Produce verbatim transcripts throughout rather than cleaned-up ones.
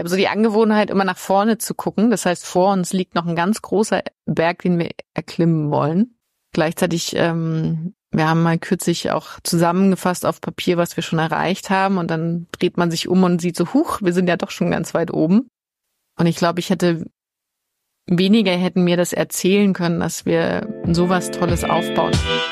habe so die Angewohnheit, immer nach vorne zu gucken. Das heißt, vor uns liegt noch ein ganz großer Berg, den wir erklimmen wollen. Gleichzeitig, ähm, wir haben mal kürzlich auch zusammengefasst auf Papier, was wir schon erreicht haben. Und dann dreht man sich um und sieht so, huch, wir sind ja doch schon ganz weit oben. Und ich glaube, ich hätte, weniger hätten mir das erzählen können, dass wir sowas Tolles aufbauen.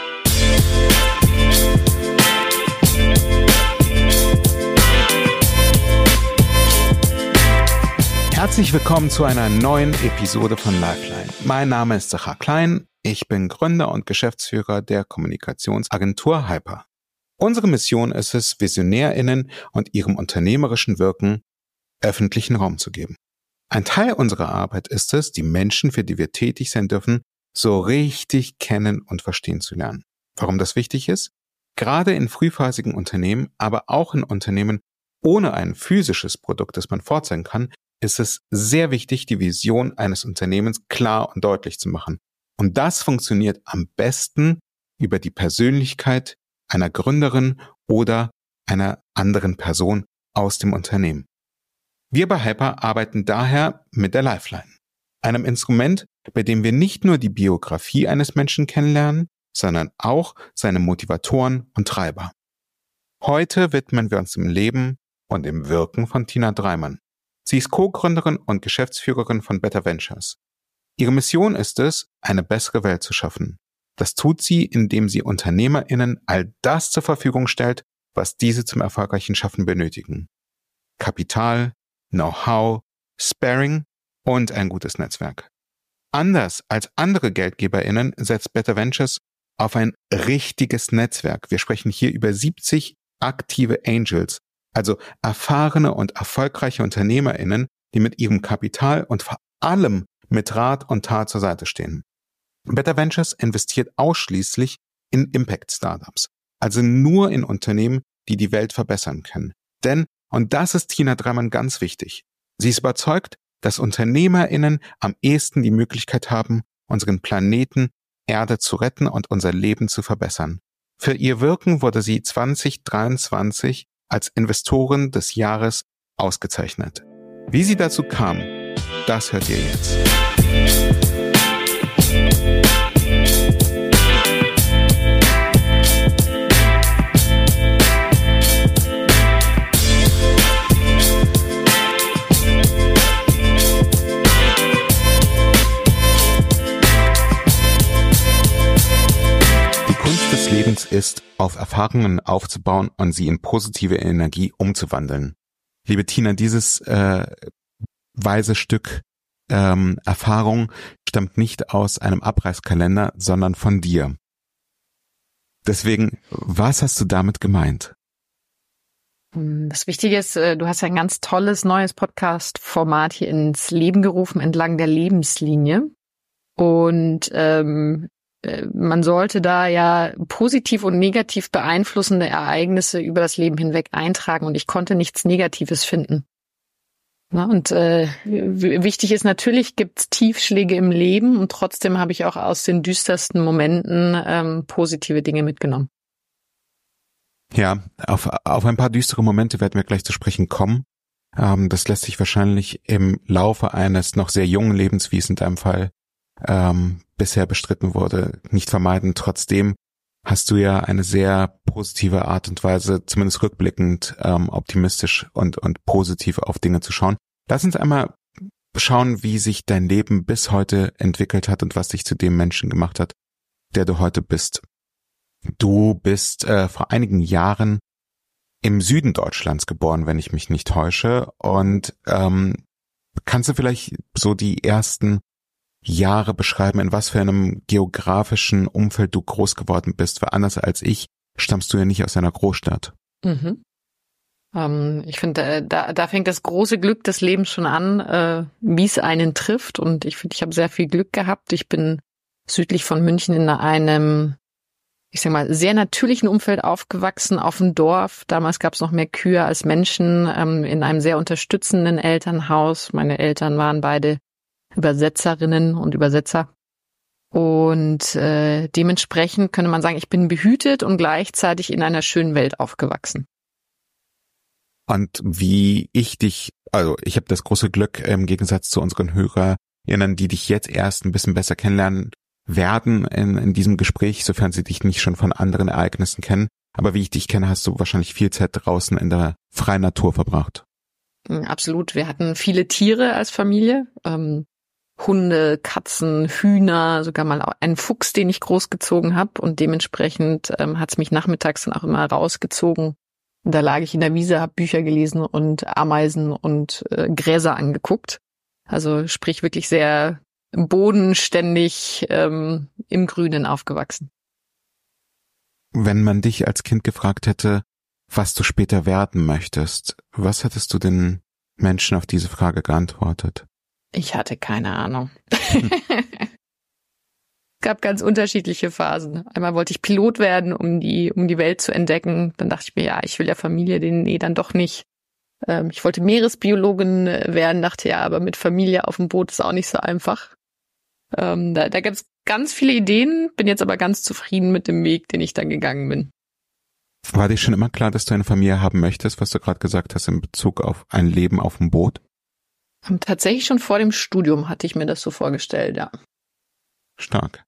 Herzlich willkommen zu einer neuen Episode von Lifeline. Mein Name ist Sachar Klein. Ich bin Gründer und Geschäftsführer der Kommunikationsagentur Hyper. Unsere Mission ist es, VisionärInnen und ihrem unternehmerischen Wirken öffentlichen Raum zu geben. Ein Teil unserer Arbeit ist es, die Menschen, für die wir tätig sein dürfen, so richtig kennen und verstehen zu lernen. Warum das wichtig ist? Gerade in frühphasigen Unternehmen, aber auch in Unternehmen ohne ein physisches Produkt, das man vorzeigen kann, ist es sehr wichtig, die Vision eines Unternehmens klar und deutlich zu machen. Und das funktioniert am besten über die Persönlichkeit einer Gründerin oder einer anderen Person aus dem Unternehmen. Wir bei Hyper arbeiten daher mit der Lifeline, einem Instrument, bei dem wir nicht nur die Biografie eines Menschen kennenlernen, sondern auch seine Motivatoren und Treiber. Heute widmen wir uns dem Leben und dem Wirken von Tina Dreimann. Sie ist Co-Gründerin und Geschäftsführerin von Better Ventures. Ihre Mission ist es, eine bessere Welt zu schaffen. Das tut sie, indem sie UnternehmerInnen all das zur Verfügung stellt, was diese zum erfolgreichen Schaffen benötigen. Kapital, Know-how, Sparring und ein gutes Netzwerk. Anders als andere GeldgeberInnen setzt Better Ventures auf ein richtiges Netzwerk. Wir sprechen hier über siebzig aktive Angels, also erfahrene und erfolgreiche UnternehmerInnen, die mit ihrem Kapital und vor allem mit Rat und Tat zur Seite stehen. Better Ventures investiert ausschließlich in Impact-Startups, also nur in Unternehmen, die die Welt verbessern können. Denn, und das ist Tina Dreimann ganz wichtig, sie ist überzeugt, dass UnternehmerInnen am ehesten die Möglichkeit haben, unseren Planeten Erde zu retten und unser Leben zu verbessern. Für ihr Wirken wurde sie zwanzig dreiundzwanzig als Investorin des Jahres ausgezeichnet. Wie sie dazu kam, das hört ihr jetzt. Die Kunst des Lebens ist, auf Erfahrungen aufzubauen und sie in positive Energie umzuwandeln. Liebe Tina, dieses äh, weise Stück ähm, Erfahrung stammt nicht aus einem Abreißkalender, sondern von dir. Deswegen, was hast du damit gemeint? Das Wichtige ist, du hast ja ein ganz tolles neues Podcast-Format hier ins Leben gerufen, entlang der Lebenslinie. Und ähm, man sollte da ja positiv und negativ beeinflussende Ereignisse über das Leben hinweg eintragen. Und ich konnte nichts Negatives finden. Na, und äh, wichtig ist, natürlich gibt's Tiefschläge im Leben und trotzdem habe ich auch aus den düstersten Momenten ähm, positive Dinge mitgenommen. Ja, auf, auf ein paar düstere Momente werden wir gleich zu sprechen kommen. Ähm, das lässt sich wahrscheinlich im Laufe eines noch sehr jungen Lebens, wie es in deinem Fall ähm, bisher bestritten wurde, nicht vermeiden. Trotzdem hast du ja eine sehr positive Art und Weise, zumindest rückblickend, ähm, optimistisch und, und positiv auf Dinge zu schauen. Lass uns einmal schauen, wie sich dein Leben bis heute entwickelt hat und was dich zu dem Menschen gemacht hat, der du heute bist. Du bist äh, vor einigen Jahren im Süden Deutschlands geboren, wenn ich mich nicht täusche. Und ähm, kannst du vielleicht so die ersten Jahre beschreiben, in was für einem geografischen Umfeld du groß geworden bist? Weil anders als ich stammst du ja nicht aus einer Großstadt. Mhm. Ähm, ich finde, äh, da, da fängt das große Glück des Lebens schon an, äh, wie es einen trifft. Und ich finde, ich habe sehr viel Glück gehabt. Ich bin südlich von München in einem, ich sag mal, sehr natürlichen Umfeld aufgewachsen, auf dem Dorf. Damals gab es noch mehr Kühe als Menschen, ähm, in einem sehr unterstützenden Elternhaus. Meine Eltern waren beide Übersetzerinnen und Übersetzer. Und äh, dementsprechend könnte man sagen, ich bin behütet und gleichzeitig in einer schönen Welt aufgewachsen. Und wie ich dich also ich habe das große Glück, im Gegensatz zu unseren HörerInnen, die dich jetzt erst ein bisschen besser kennenlernen werden in, in diesem Gespräch, sofern sie dich nicht schon von anderen Ereignissen kennen. Aber wie ich dich kenne, hast du wahrscheinlich viel Zeit draußen in der freien Natur verbracht. Absolut. Wir hatten viele Tiere als Familie. Ähm, Hunde, Katzen, Hühner, sogar mal einen Fuchs, den ich großgezogen habe. Und dementsprechend ähm, hat es mich nachmittags dann auch immer rausgezogen. Und da lag ich in der Wiese, habe Bücher gelesen und Ameisen und äh, Gräser angeguckt. Also sprich wirklich sehr bodenständig ähm, im Grünen aufgewachsen. Wenn man dich als Kind gefragt hätte, was du später werden möchtest, was hättest du den Menschen auf diese Frage geantwortet? Ich hatte keine Ahnung. Es gab ganz unterschiedliche Phasen. Einmal wollte ich Pilot werden, um die um die Welt zu entdecken. Dann dachte ich mir, ja, ich will ja Familie, den nee, dann doch nicht. Ähm, ich wollte Meeresbiologin werden, dachte ja, aber mit Familie auf dem Boot ist auch nicht so einfach. Ähm, da da gab es ganz viele Ideen, bin jetzt aber ganz zufrieden mit dem Weg, den ich dann gegangen bin. War dir schon immer klar, dass du eine Familie haben möchtest, was du gerade gesagt hast in Bezug auf ein Leben auf dem Boot? Tatsächlich schon vor dem Studium hatte ich mir das so vorgestellt, ja. Stark.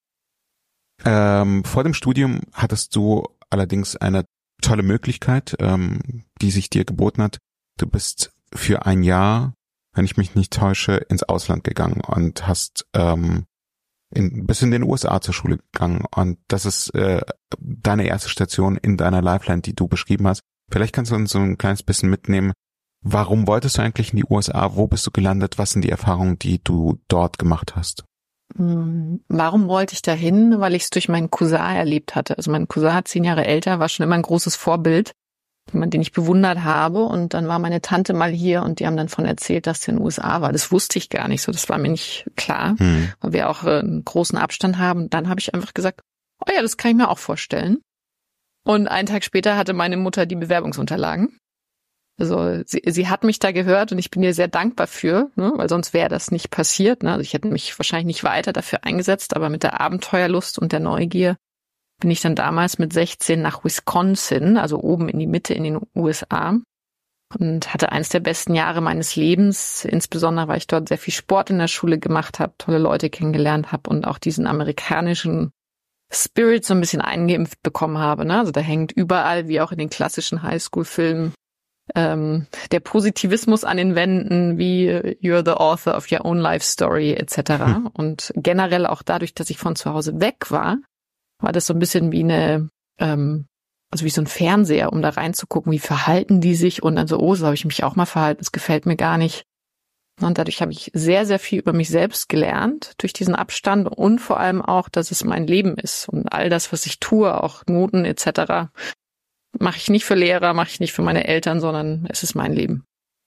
Ähm, vor dem Studium hattest du allerdings eine tolle Möglichkeit, ähm, die sich dir geboten hat. Du bist für ein Jahr, wenn ich mich nicht täusche, ins Ausland gegangen und hast ähm, in, bis in den U S A zur Schule gegangen. Und das ist äh, deine erste Station in deiner Lifeline, die du beschrieben hast. Vielleicht kannst du uns so ein kleines bisschen mitnehmen. Warum wolltest du eigentlich in die U S A? Wo bist du gelandet? Was sind die Erfahrungen, die du dort gemacht hast? Warum wollte ich dahin? Weil ich es durch meinen Cousin erlebt hatte. Also mein Cousin, zehn Jahre älter, war schon immer ein großes Vorbild, den ich bewundert habe. Und dann war meine Tante mal hier und die haben dann von erzählt, dass sie in den U S A war. Das wusste ich gar nicht so. Das war mir nicht klar, hm. weil wir auch einen großen Abstand haben. Dann habe ich einfach gesagt, oh ja, das kann ich mir auch vorstellen. Und einen Tag später hatte meine Mutter die Bewerbungsunterlagen. Also sie, sie hat mich da gehört und ich bin ihr sehr dankbar für, ne, weil sonst wäre das nicht passiert. Ne? Also ich hätte mich wahrscheinlich nicht weiter dafür eingesetzt, aber mit der Abenteuerlust und der Neugier bin ich dann damals mit sechzehn nach Wisconsin, also oben in die Mitte in den U S A, und hatte eins der besten Jahre meines Lebens, insbesondere weil ich dort sehr viel Sport in der Schule gemacht habe, tolle Leute kennengelernt habe und auch diesen amerikanischen Spirit so ein bisschen eingeimpft bekommen habe. Ne? Also da hängt überall, wie auch in den klassischen Highschool-Filmen, ähm, der Positivismus an den Wänden, wie You're the author of your own life story et cetera. Hm. Und generell auch dadurch, dass ich von zu Hause weg war, war das so ein bisschen wie eine, ähm, also wie so ein Fernseher, um da reinzugucken, wie verhalten die sich und dann so, oh, so habe ich mich auch mal verhalten, das gefällt mir gar nicht. Und dadurch habe ich sehr, sehr viel über mich selbst gelernt, durch diesen Abstand und vor allem auch, dass es mein Leben ist und all das, was ich tue, auch Noten et cetera, mache ich nicht für Lehrer, mache ich nicht für meine Eltern, sondern es ist mein Leben.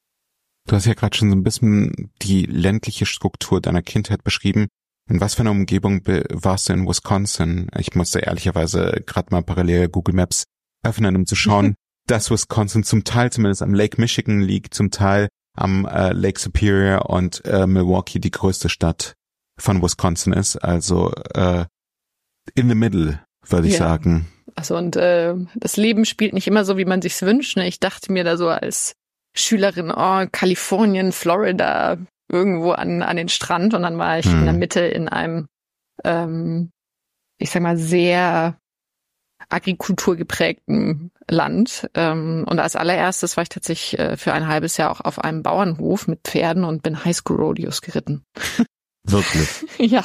Du hast ja gerade schon so ein bisschen die ländliche Struktur deiner Kindheit beschrieben. In was für einer Umgebung warst du in Wisconsin? Ich musste ehrlicherweise gerade mal parallel Google Maps öffnen, um zu schauen, dass Wisconsin zum Teil zumindest am Lake Michigan liegt, zum Teil am äh, Lake Superior und äh, Milwaukee die größte Stadt von Wisconsin ist. Also äh, in the middle, würde ich ja. sagen. Also und äh, das Leben spielt nicht immer so, wie man sich's wünscht. Ne? Ich dachte mir da so als Schülerin, oh, Kalifornien, Florida, irgendwo an an den Strand. Und dann war ich hm. in der Mitte in einem, ähm, ich sag mal, sehr agrikulturgeprägten Land. Ähm, und als allererstes war ich tatsächlich äh, für ein halbes Jahr auch auf einem Bauernhof mit Pferden und bin Highschool-Rodeos geritten. Wirklich? Ja.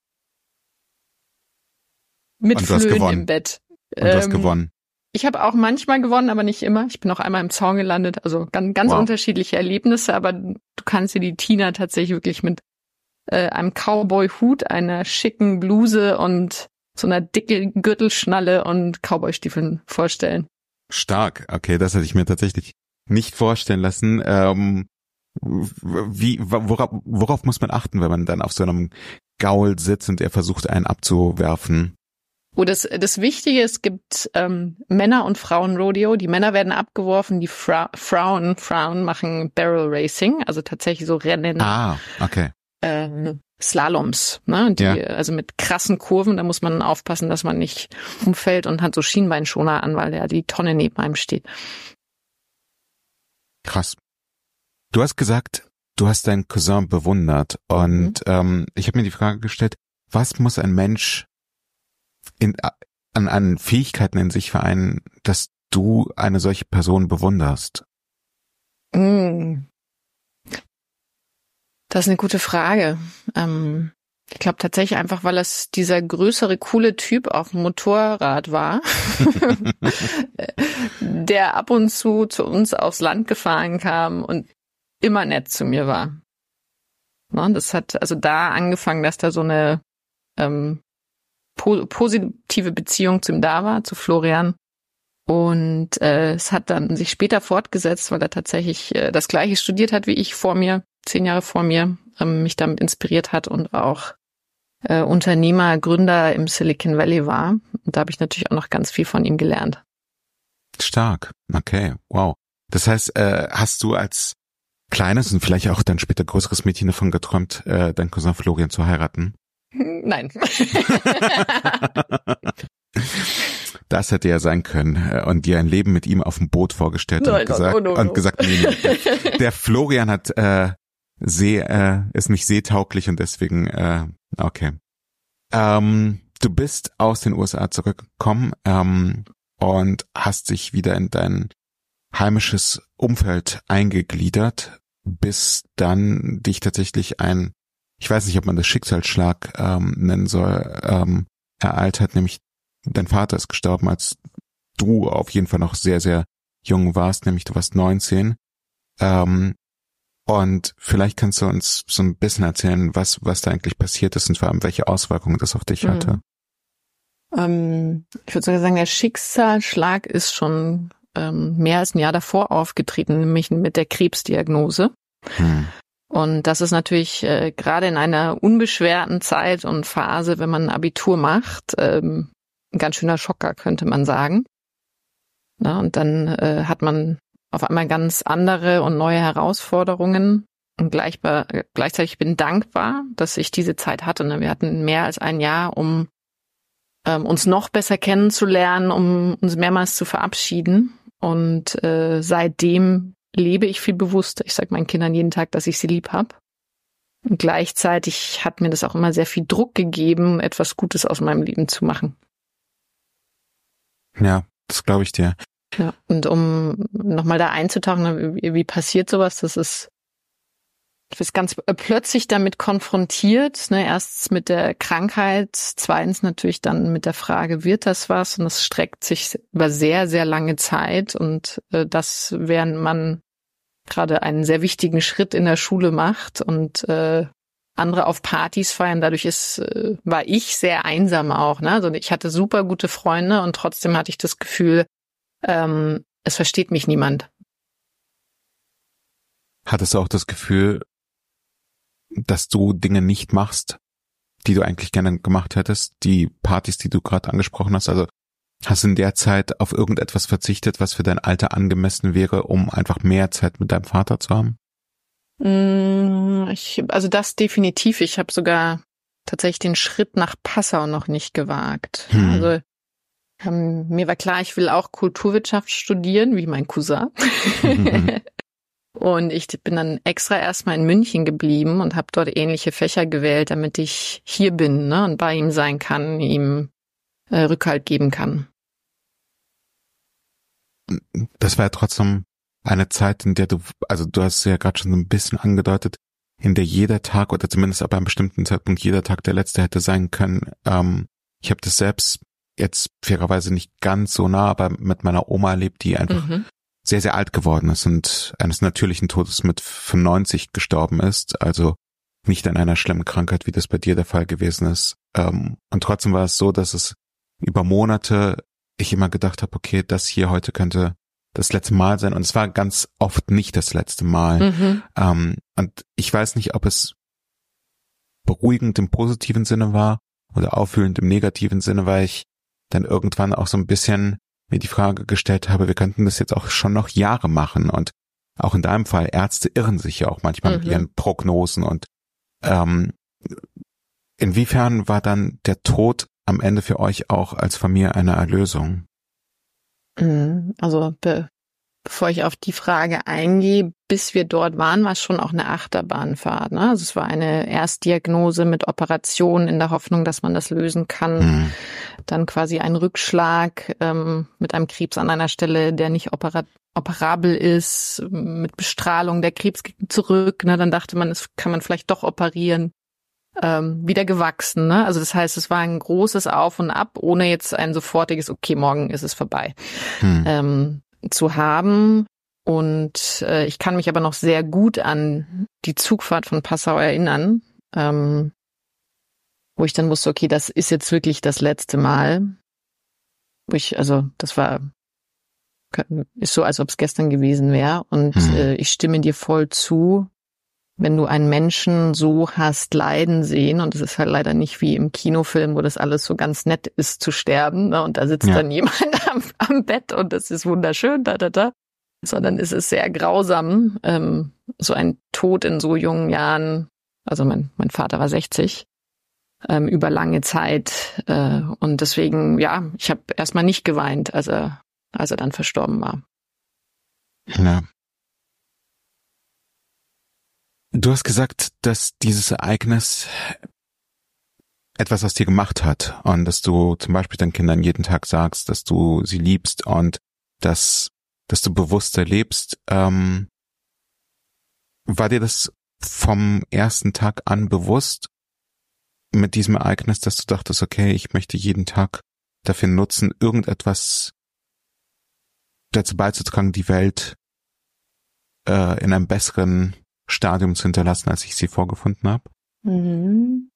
Mit Flöhen im Bett. Und du hast ähm, gewonnen. Ich habe auch manchmal gewonnen, aber nicht immer. Ich bin auch einmal im Zaun gelandet. Also ganz, ganz wow. unterschiedliche Erlebnisse, aber du kannst dir die Tina tatsächlich wirklich mit äh, einem Cowboy-Hut, einer schicken Bluse und so einer dicke Gürtelschnalle und Cowboy-Stiefeln vorstellen. Stark. Okay, das hätte ich mir tatsächlich nicht vorstellen lassen. Ähm, wie, worauf, worauf muss man achten, wenn man dann auf so einem Gaul sitzt und er versucht, einen abzuwerfen? Oh, das, das Wichtige, es gibt ähm, Männer- und Frauen-Rodeo. Die Männer werden abgeworfen, die Fra- Frauen, Frauen machen Barrel Racing, also tatsächlich so Rennen. Ah, okay. Ähm, Slaloms, ne? Die, ja. Also mit krassen Kurven, da muss man aufpassen, dass man nicht umfällt und hat so Schienbeinschoner an, weil ja die Tonne neben einem steht. Krass. Du hast gesagt, du hast deinen Cousin bewundert und mhm. ähm, ich habe mir die Frage gestellt, was muss ein Mensch in, an, an Fähigkeiten in sich vereinen, dass du eine solche Person bewunderst? Mm. Das ist eine gute Frage. Ähm, ich glaube tatsächlich einfach, weil es dieser größere, coole Typ auf dem Motorrad war, der ab und zu zu uns aufs Land gefahren kam und immer nett zu mir war. Ne, das hat also da angefangen, dass da so eine ähm, po- positive Beziehung zu ihm da war, zu Florian. Und äh, es hat dann sich später fortgesetzt, weil er tatsächlich äh, das Gleiche studiert hat wie ich vor mir, zehn Jahre vor mir, ähm, mich damit inspiriert hat und auch äh, Unternehmer, Gründer im Silicon Valley war. Und da habe ich natürlich auch noch ganz viel von ihm gelernt. Stark, okay, wow. Das heißt, äh, hast du als kleines und vielleicht auch dann später größeres Mädchen davon geträumt, äh, deinen Cousin Florian zu heiraten? Nein. Das hätte ja sein können und dir ein Leben mit ihm auf dem Boot vorgestellt Nein, und gesagt no, no, no. und gesagt, nee, nee, der Florian hat äh, See, äh, ist nicht seetauglich und deswegen äh, okay. Ähm, du bist aus den U S A zurückgekommen ähm, und hast dich wieder in dein heimisches Umfeld eingegliedert, bis dann dich tatsächlich ein, ich weiß nicht, ob man das Schicksalsschlag ähm, nennen soll, ähm, ereilt hat, nämlich dein Vater ist gestorben, als du auf jeden Fall noch sehr, sehr jung warst, nämlich du warst neunzehn. Ähm, und vielleicht kannst du uns so ein bisschen erzählen, was was da eigentlich passiert ist und vor allem, welche Auswirkungen das auf dich mhm. hatte. Ähm, ich würde sogar sagen, der Schicksalsschlag ist schon ähm, mehr als ein Jahr davor aufgetreten, nämlich mit der Krebsdiagnose. Hm. Und das ist natürlich äh, gerade in einer unbeschwerten Zeit und Phase, wenn man ein Abitur macht, ähm, ein ganz schöner Schocker, könnte man sagen. Na, und dann äh, hat man auf einmal ganz andere und neue Herausforderungen. Und gleich, gleichzeitig bin ich dankbar, dass ich diese Zeit hatte. Ne? Wir hatten mehr als ein Jahr, um ähm, uns noch besser kennenzulernen, um uns mehrmals zu verabschieden. Und äh, seitdem lebe ich viel bewusster. Ich sage meinen Kindern jeden Tag, dass ich sie lieb habe. Und gleichzeitig hat mir das auch immer sehr viel Druck gegeben, etwas Gutes aus meinem Leben zu machen. Ja, das glaube ich dir. Ja, und um nochmal da einzutauchen, wie, wie passiert sowas, das ist, du bist ganz plötzlich damit konfrontiert, ne, erst mit der Krankheit, zweitens natürlich dann mit der Frage, wird das was? Und das streckt sich über sehr, sehr lange Zeit und äh, das, während man gerade einen sehr wichtigen Schritt in der Schule macht und äh, andere auf Partys feiern. Dadurch ist, äh, war ich sehr einsam auch. Ne? Also ich hatte super gute Freunde und trotzdem hatte ich das Gefühl, ähm, es versteht mich niemand. Hattest du auch das Gefühl, dass du Dinge nicht machst, die du eigentlich gerne gemacht hättest? Die Partys, die du gerade angesprochen hast, also hast du in der Zeit auf irgendetwas verzichtet, was für dein Alter angemessen wäre, um einfach mehr Zeit mit deinem Vater zu haben? Ich, also das definitiv. Ich habe sogar tatsächlich den Schritt nach Passau noch nicht gewagt. Hm. Also ähm, mir war klar, ich will auch Kulturwirtschaft studieren, wie mein Cousin. Mhm. Und ich bin dann extra erstmal in München geblieben und habe dort ähnliche Fächer gewählt, damit ich hier bin, ne, und bei ihm sein kann, ihm äh, Rückhalt geben kann. Das war ja trotzdem eine Zeit, in der du, also du hast es ja gerade schon so ein bisschen angedeutet, in der jeder Tag oder zumindest ab einem bestimmten Zeitpunkt jeder Tag der letzte hätte sein können. Ähm, ich habe das selbst jetzt fairerweise nicht ganz so nah, aber mit meiner Oma erlebt, die einfach mhm. sehr, sehr alt geworden ist und eines natürlichen Todes mit fünfundneunzig gestorben ist, also nicht an einer schlimmen Krankheit, wie das bei dir der Fall gewesen ist. Ähm, und trotzdem war es so, dass es über Monate ich immer gedacht habe, okay, das hier heute könnte das letzte Mal sein. Und es war ganz oft nicht das letzte Mal. Mhm. Ähm, und ich weiß nicht, ob es beruhigend im positiven Sinne war oder aufwühlend im negativen Sinne, weil ich dann irgendwann auch so ein bisschen mir die Frage gestellt habe, wir könnten das jetzt auch schon noch Jahre machen. Und auch in deinem Fall, Ärzte irren sich ja auch manchmal mhm. mit ihren Prognosen. Und ähm, inwiefern war dann der Tod am Ende für euch auch als Familie eine Erlösung? Also be- bevor ich auf die Frage eingehe, bis wir dort waren, war es schon auch eine Achterbahnfahrt. Ne? Also es war eine Erstdiagnose mit Operation in der Hoffnung, dass man das lösen kann. Mhm. Dann quasi ein Rückschlag ähm, mit einem Krebs an einer Stelle, der nicht opera- operabel ist, mit Bestrahlung, der Krebs ging zurück. Ne? Dann dachte man, das kann man vielleicht doch operieren. Ähm, wieder gewachsen. Ne? Also das heißt, es war ein großes Auf und Ab, ohne jetzt ein sofortiges, okay, morgen ist es vorbei. Mhm. Ähm, zu haben. Und äh, ich kann mich aber noch sehr gut an die Zugfahrt von Passau erinnern, ähm, wo ich dann wusste, okay, das ist jetzt wirklich das letzte Mal. Wo ich, also das war, ist so, als ob es gestern gewesen wäre. Und mhm. äh, ich stimme dir voll zu, wenn du einen Menschen so hast leiden sehen, und es ist halt leider nicht wie im Kinofilm, wo das alles so ganz nett ist zu sterben, ne? Und da sitzt ja. dann jemand am, am Bett und das ist wunderschön, da, da, da. Sondern es ist sehr grausam, ähm, so ein Tod in so jungen Jahren, also mein, mein Vater war sechzig, ähm, über lange Zeit. Äh, und deswegen, ja, ich habe erstmal nicht geweint, als er, als er dann verstorben war. Ja. Du hast gesagt, dass dieses Ereignis etwas aus dir gemacht hat und dass du zum Beispiel deinen Kindern jeden Tag sagst, dass du sie liebst und dass, dass du bewusster lebst. Ähm, war dir das vom ersten Tag an bewusst mit diesem Ereignis, dass du dachtest, okay, ich möchte jeden Tag dafür nutzen, irgendetwas dazu beizutragen, die Welt äh, in einem besseren Stadium zu hinterlassen, als ich sie vorgefunden habe? Mhm.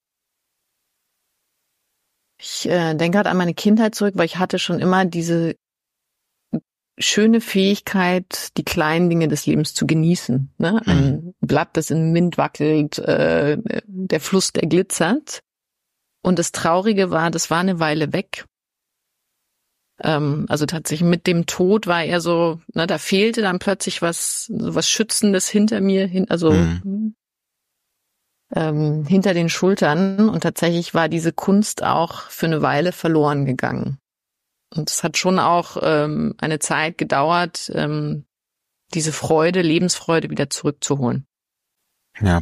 Ich äh, denke gerade an meine Kindheit zurück, weil ich hatte schon immer diese schöne Fähigkeit, die kleinen Dinge des Lebens zu genießen. Ne? Ein mhm. Blatt, das im Wind wackelt, äh, der Fluss, der glitzert. Und das Traurige war, das war eine Weile weg. Ähm, also tatsächlich mit dem Tod war er so, ne, da fehlte dann plötzlich was, so was Schützendes hinter mir, hin, also mhm. ähm, hinter den Schultern. Und tatsächlich war diese Kunst auch für eine Weile verloren gegangen. Und es hat schon auch ähm, eine Zeit gedauert, ähm, diese Freude, Lebensfreude wieder zurückzuholen. Ja.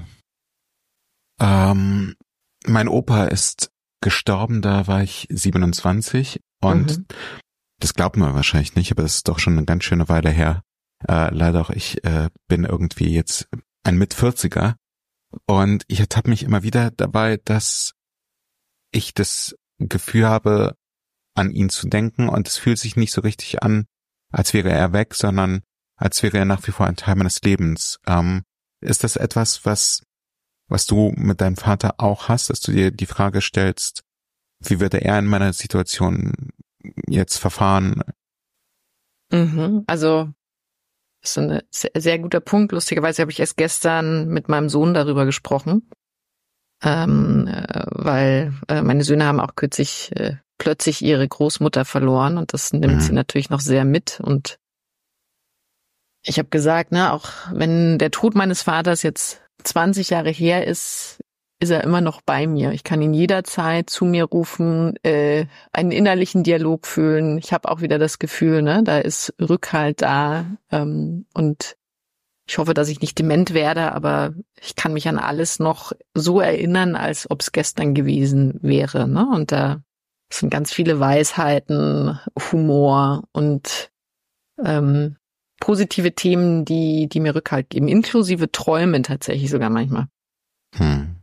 Ähm, mein Opa ist gestorben, da war ich siebenundzwanzig und mhm. das glaubt man wahrscheinlich nicht, aber das ist doch schon eine ganz schöne Weile her. Äh, leider auch ich äh, bin irgendwie jetzt ein Mitvierziger und ich ertappe mich immer wieder dabei, dass ich das Gefühl habe, an ihn zu denken und es fühlt sich nicht so richtig an, als wäre er weg, sondern als wäre er nach wie vor ein Teil meines Lebens. Ähm, ist das etwas, was was du mit deinem Vater auch hast, dass du dir die Frage stellst, wie würde er in meiner Situation jetzt verfahren? Mhm, also das ist ein sehr, sehr guter Punkt. Lustigerweise habe ich erst gestern mit meinem Sohn darüber gesprochen, ähm, äh, weil äh, meine Söhne haben auch kürzlich äh, plötzlich ihre Großmutter verloren und das nimmt mhm. sie natürlich noch sehr mit. Und ich habe gesagt, ne, auch wenn der Tod meines Vaters jetzt zwanzig Jahre her ist, ist er immer noch bei mir. Ich kann ihn jederzeit zu mir rufen, äh, einen innerlichen Dialog fühlen. Ich habe auch wieder das Gefühl, ne, da ist Rückhalt da. Ähm, und ich hoffe, dass ich nicht dement werde, aber ich kann mich an alles noch so erinnern, als ob es gestern gewesen wäre. Ne? Und da sind ganz viele Weisheiten, Humor und ähm, positive Themen, die die mir Rückhalt geben, inklusive Träume tatsächlich sogar manchmal. Hm.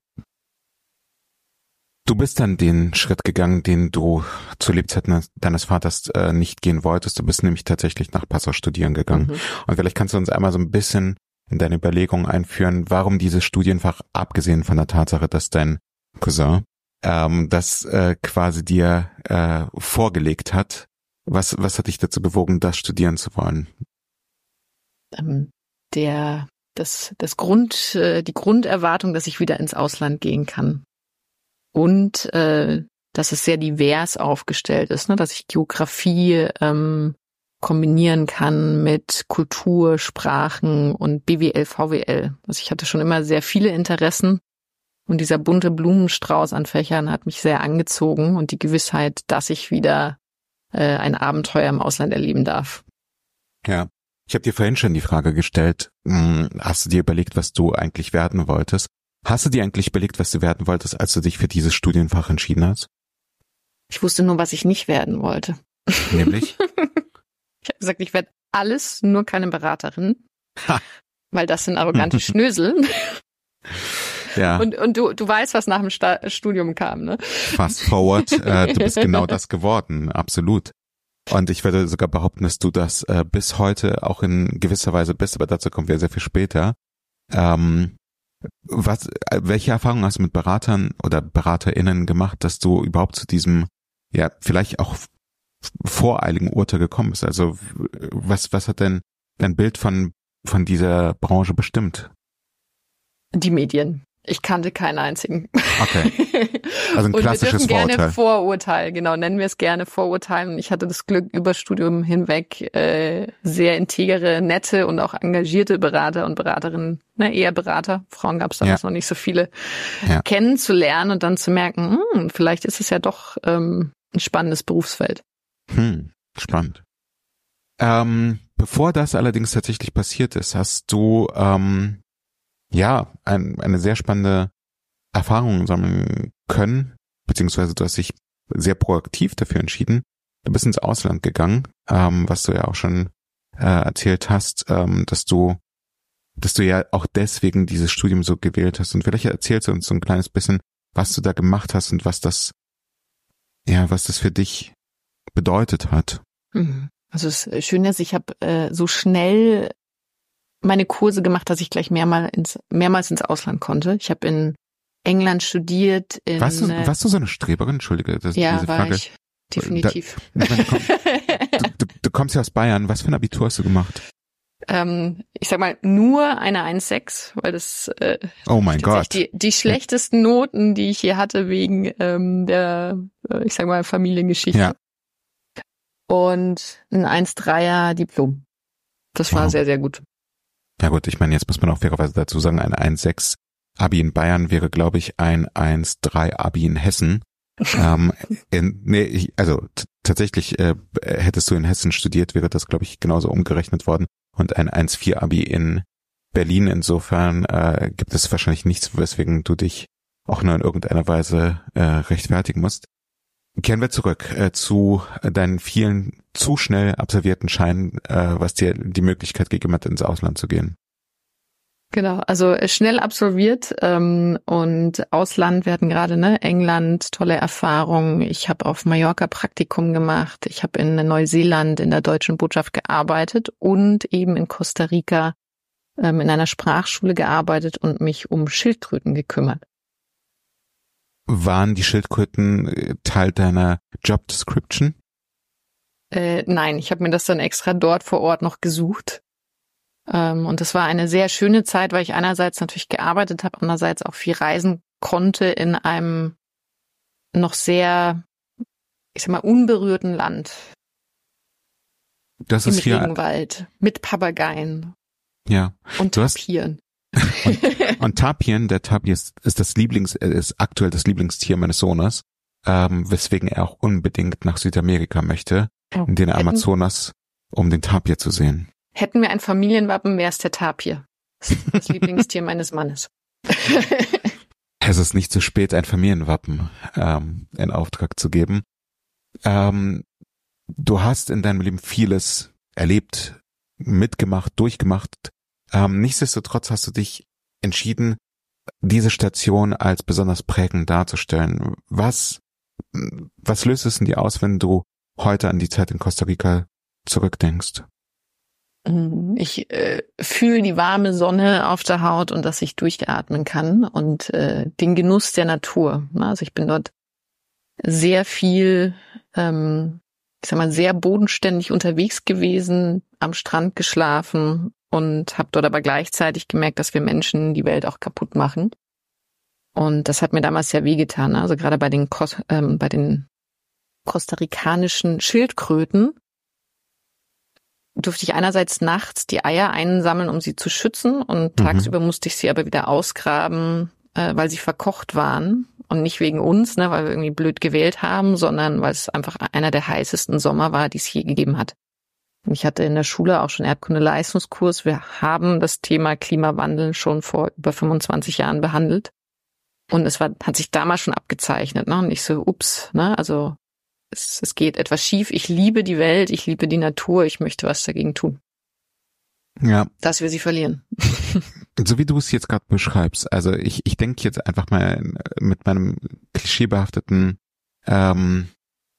Du bist dann den Schritt gegangen, den du zu Lebzeiten deines Vaters äh, nicht gehen wolltest. Du bist nämlich tatsächlich nach Passau studieren gegangen. Mhm. Und vielleicht kannst du uns einmal so ein bisschen in deine Überlegungen einführen, warum dieses Studienfach, abgesehen von der Tatsache, dass dein Cousin ähm, das äh, quasi dir äh, vorgelegt hat. Was, was hat dich dazu bewogen, das studieren zu wollen? Ähm, der, das, das Grund, äh, die Grunderwartung, dass ich wieder ins Ausland gehen kann. Und äh, dass es sehr divers aufgestellt ist, ne? Dass ich Geografie ähm, kombinieren kann mit Kultur, Sprachen und B W L, V W L. Also ich hatte schon immer sehr viele Interessen und dieser bunte Blumenstrauß an Fächern hat mich sehr angezogen und die Gewissheit, dass ich wieder äh, ein Abenteuer im Ausland erleben darf. Ja, Ich habe dir vorhin schon die Frage gestellt, mh, hast du dir überlegt, was du eigentlich werden wolltest? Hast du dir eigentlich überlegt, was du werden wolltest, als du dich für dieses Studienfach entschieden hast? Ich wusste nur, was ich nicht werden wollte. Nämlich? Ich habe gesagt, ich werde alles, nur keine Beraterin. Ha. Weil das sind arrogante Schnösel. Ja. Und, und du, du weißt, was nach dem Sta- Studium kam, ne? Fast forward, äh, du bist genau das geworden, absolut. Und ich würde sogar behaupten, dass du das äh, bis heute auch in gewisser Weise bist, aber dazu kommen wir sehr viel später. Ähm, was, äh, welche Erfahrungen hast du mit Beratern oder BeraterInnen gemacht, dass du überhaupt zu diesem, ja, vielleicht auch voreiligen Urteil gekommen bist? Also was, was hat denn dein Bild von, von dieser Branche bestimmt? Die Medien. Ich kannte keinen einzigen. Okay. Also ein klassisches und wir dürfen Vorurteil. gerne Vorurteil, genau, nennen wir es gerne Vorurteil. Und ich hatte das Glück, über Studium hinweg äh, sehr integere, nette und auch engagierte Berater und Beraterinnen, ne, eher Berater, Frauen gab es damals ja. noch nicht so viele, ja. kennenzulernen und dann zu merken, hm, vielleicht ist es ja doch ähm, ein spannendes Berufsfeld. Hm, spannend. Ähm, bevor das allerdings tatsächlich passiert ist, hast du ähm, ja ein, eine sehr spannende Erfahrung sammeln können, beziehungsweise du hast dich sehr proaktiv dafür entschieden. Du bist ins Ausland gegangen, ähm, was du ja auch schon äh, erzählt hast, ähm, dass du, dass du ja auch deswegen dieses Studium so gewählt hast. Und vielleicht erzählst du uns so ein kleines bisschen, was du da gemacht hast und was das, ja, was das für dich bedeutet hat. Also das Schöne ist, ich habe äh, so schnell meine Kurse gemacht, dass ich gleich mehrmals ins, mehrmals ins Ausland konnte. Ich habe in England studiert. In, warst, du, warst du so eine Streberin? Entschuldige, das, ja, diese war Frage. Ich, definitiv. Da, ich meine, du, komm, du, du, du kommst ja aus Bayern. Was für ein Abitur hast du gemacht? Ähm, ich sag mal, nur eine eins Komma sechs, weil das äh, oh mein Gott. Die, die schlechtesten Noten, die ich hier hatte wegen ähm, der, äh, ich sag mal, Familiengeschichte. Ja. Und ein eins Komma dreier Diplom. Das war wow. sehr, sehr gut. Ja gut, ich meine, jetzt muss man auch fairerweise dazu sagen, ein eins Komma sechs Abi in Bayern wäre, glaube ich, ein eins Komma drei Abi in Hessen. ähm, in, nee, ich, also t- tatsächlich äh, hättest du in Hessen studiert, wäre das, glaube ich, genauso umgerechnet worden. Und ein eins Komma vier Abi in Berlin. Insofern äh, gibt es wahrscheinlich nichts, weswegen du dich auch nur in irgendeiner Weise äh, rechtfertigen musst. Kehren wir zurück äh, zu deinen vielen zu schnell absolvierten Scheinen, äh, was dir die Möglichkeit gegeben hat, ins Ausland zu gehen. Genau, also schnell absolviert ähm, und Ausland, wir hatten gerade ne England, tolle Erfahrung. Ich habe auf Mallorca Praktikum gemacht. Ich habe in Neuseeland in der deutschen Botschaft gearbeitet und eben in Costa Rica ähm, in einer Sprachschule gearbeitet und mich um Schildkröten gekümmert. Waren die Schildkröten Teil deiner Job Description? Äh, nein, ich habe mir das dann extra dort vor Ort noch gesucht. Ähm, und das war eine sehr schöne Zeit, weil ich einerseits natürlich gearbeitet habe, andererseits auch viel reisen konnte in einem noch sehr, ich sag mal, unberührten Land. Das Im ist hier Regenwald mit Papageien. Ja. Und Tapiren. Und, und Tapiren, der Tapir ist, ist das Lieblings, ist aktuell das Lieblingstier meines Sohnes, ähm, weswegen er auch unbedingt nach Südamerika möchte, oh, in den Amazonas, um den Tapir zu sehen. Hätten wir ein Familienwappen, wäre es der Tapir. Das, ist das Lieblingstier meines Mannes. Es ist nicht zu spät, ein Familienwappen ähm, in Auftrag zu geben. Ähm, du hast in deinem Leben vieles erlebt, mitgemacht, durchgemacht. Ähm, nichtsdestotrotz hast du dich entschieden, diese Station als besonders prägend darzustellen. Was, was löst es in dir aus, wenn du heute an die Zeit in Costa Rica zurückdenkst? Ich äh, fühle die warme Sonne auf der Haut und dass ich durchatmen kann und äh, den Genuss der Natur. Also ich bin dort sehr viel, ähm, ich sag mal, sehr bodenständig unterwegs gewesen, am Strand geschlafen und habe dort aber gleichzeitig gemerkt, dass wir Menschen die Welt auch kaputt machen. Und das hat mir damals sehr wehgetan. Also gerade bei den Kos- ähm, bei den kostarikanischen Schildkröten durfte ich einerseits nachts die Eier einsammeln, um sie zu schützen, und tagsüber mhm. musste ich sie aber wieder ausgraben, äh, weil sie verkocht waren, und nicht wegen uns, ne, weil wir irgendwie blöd gewählt haben, sondern weil es einfach einer der heißesten Sommer war, die es je gegeben hat. Ich hatte in der Schule auch schon Erdkunde-Leistungskurs. Wir haben das Thema Klimawandel schon vor über fünfundzwanzig Jahren behandelt. Und es war, hat sich damals schon abgezeichnet, ne? Und ich so, ups, ne? Also es, es geht etwas schief. Ich liebe die Welt, ich liebe die Natur, ich möchte was dagegen tun. Ja. Dass wir sie verlieren. So wie du es jetzt gerade beschreibst, also ich, ich denke jetzt einfach mal mit meinem klischeebehafteten ähm,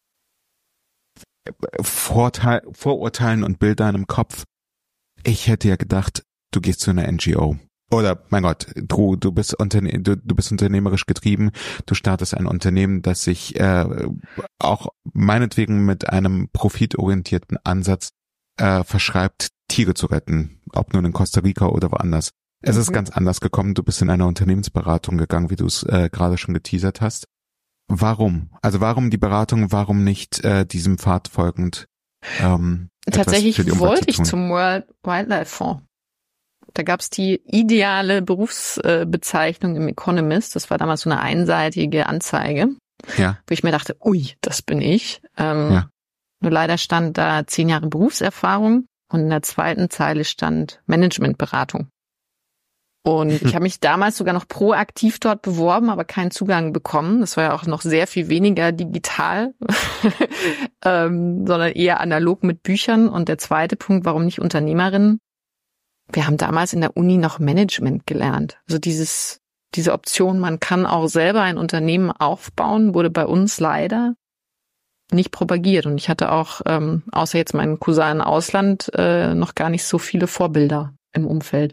Vorteil, Vorurteilen und Bildern im Kopf. Ich hätte ja gedacht, du gehst zu einer N G O. Oder, mein Gott, du, du bist Unterne- du, du bist unternehmerisch getrieben, du startest ein Unternehmen, das sich äh, auch meinetwegen mit einem profitorientierten Ansatz äh, verschreibt, Tiere zu retten, ob nun in Costa Rica oder woanders. Es mhm. ist ganz anders gekommen, du bist in eine Unternehmensberatung gegangen, wie du es äh, gerade schon geteasert hast. Warum? Also warum die Beratung, warum nicht äh, diesem Pfad folgend? Ähm, Tatsächlich wollte ich zum World Wildlife Fonds. Da gab's die ideale Berufsbezeichnung im Economist. Das war damals so eine einseitige Anzeige, ja. wo ich mir dachte, ui, das bin ich. Ähm, ja. Nur leider stand da zehn Jahre Berufserfahrung und in der zweiten Zeile stand Managementberatung. Und ich habe mich damals sogar noch proaktiv dort beworben, aber keinen Zugang bekommen. Das war ja auch noch sehr viel weniger digital, ähm, sondern eher analog mit Büchern. Und der zweite Punkt, warum nicht Unternehmerin? Wir haben damals in der Uni noch Management gelernt. Also dieses, diese Option, man kann auch selber ein Unternehmen aufbauen, wurde bei uns leider nicht propagiert. Und ich hatte auch, ähm, außer jetzt meinen Cousin im Ausland, äh, noch gar nicht so viele Vorbilder im Umfeld.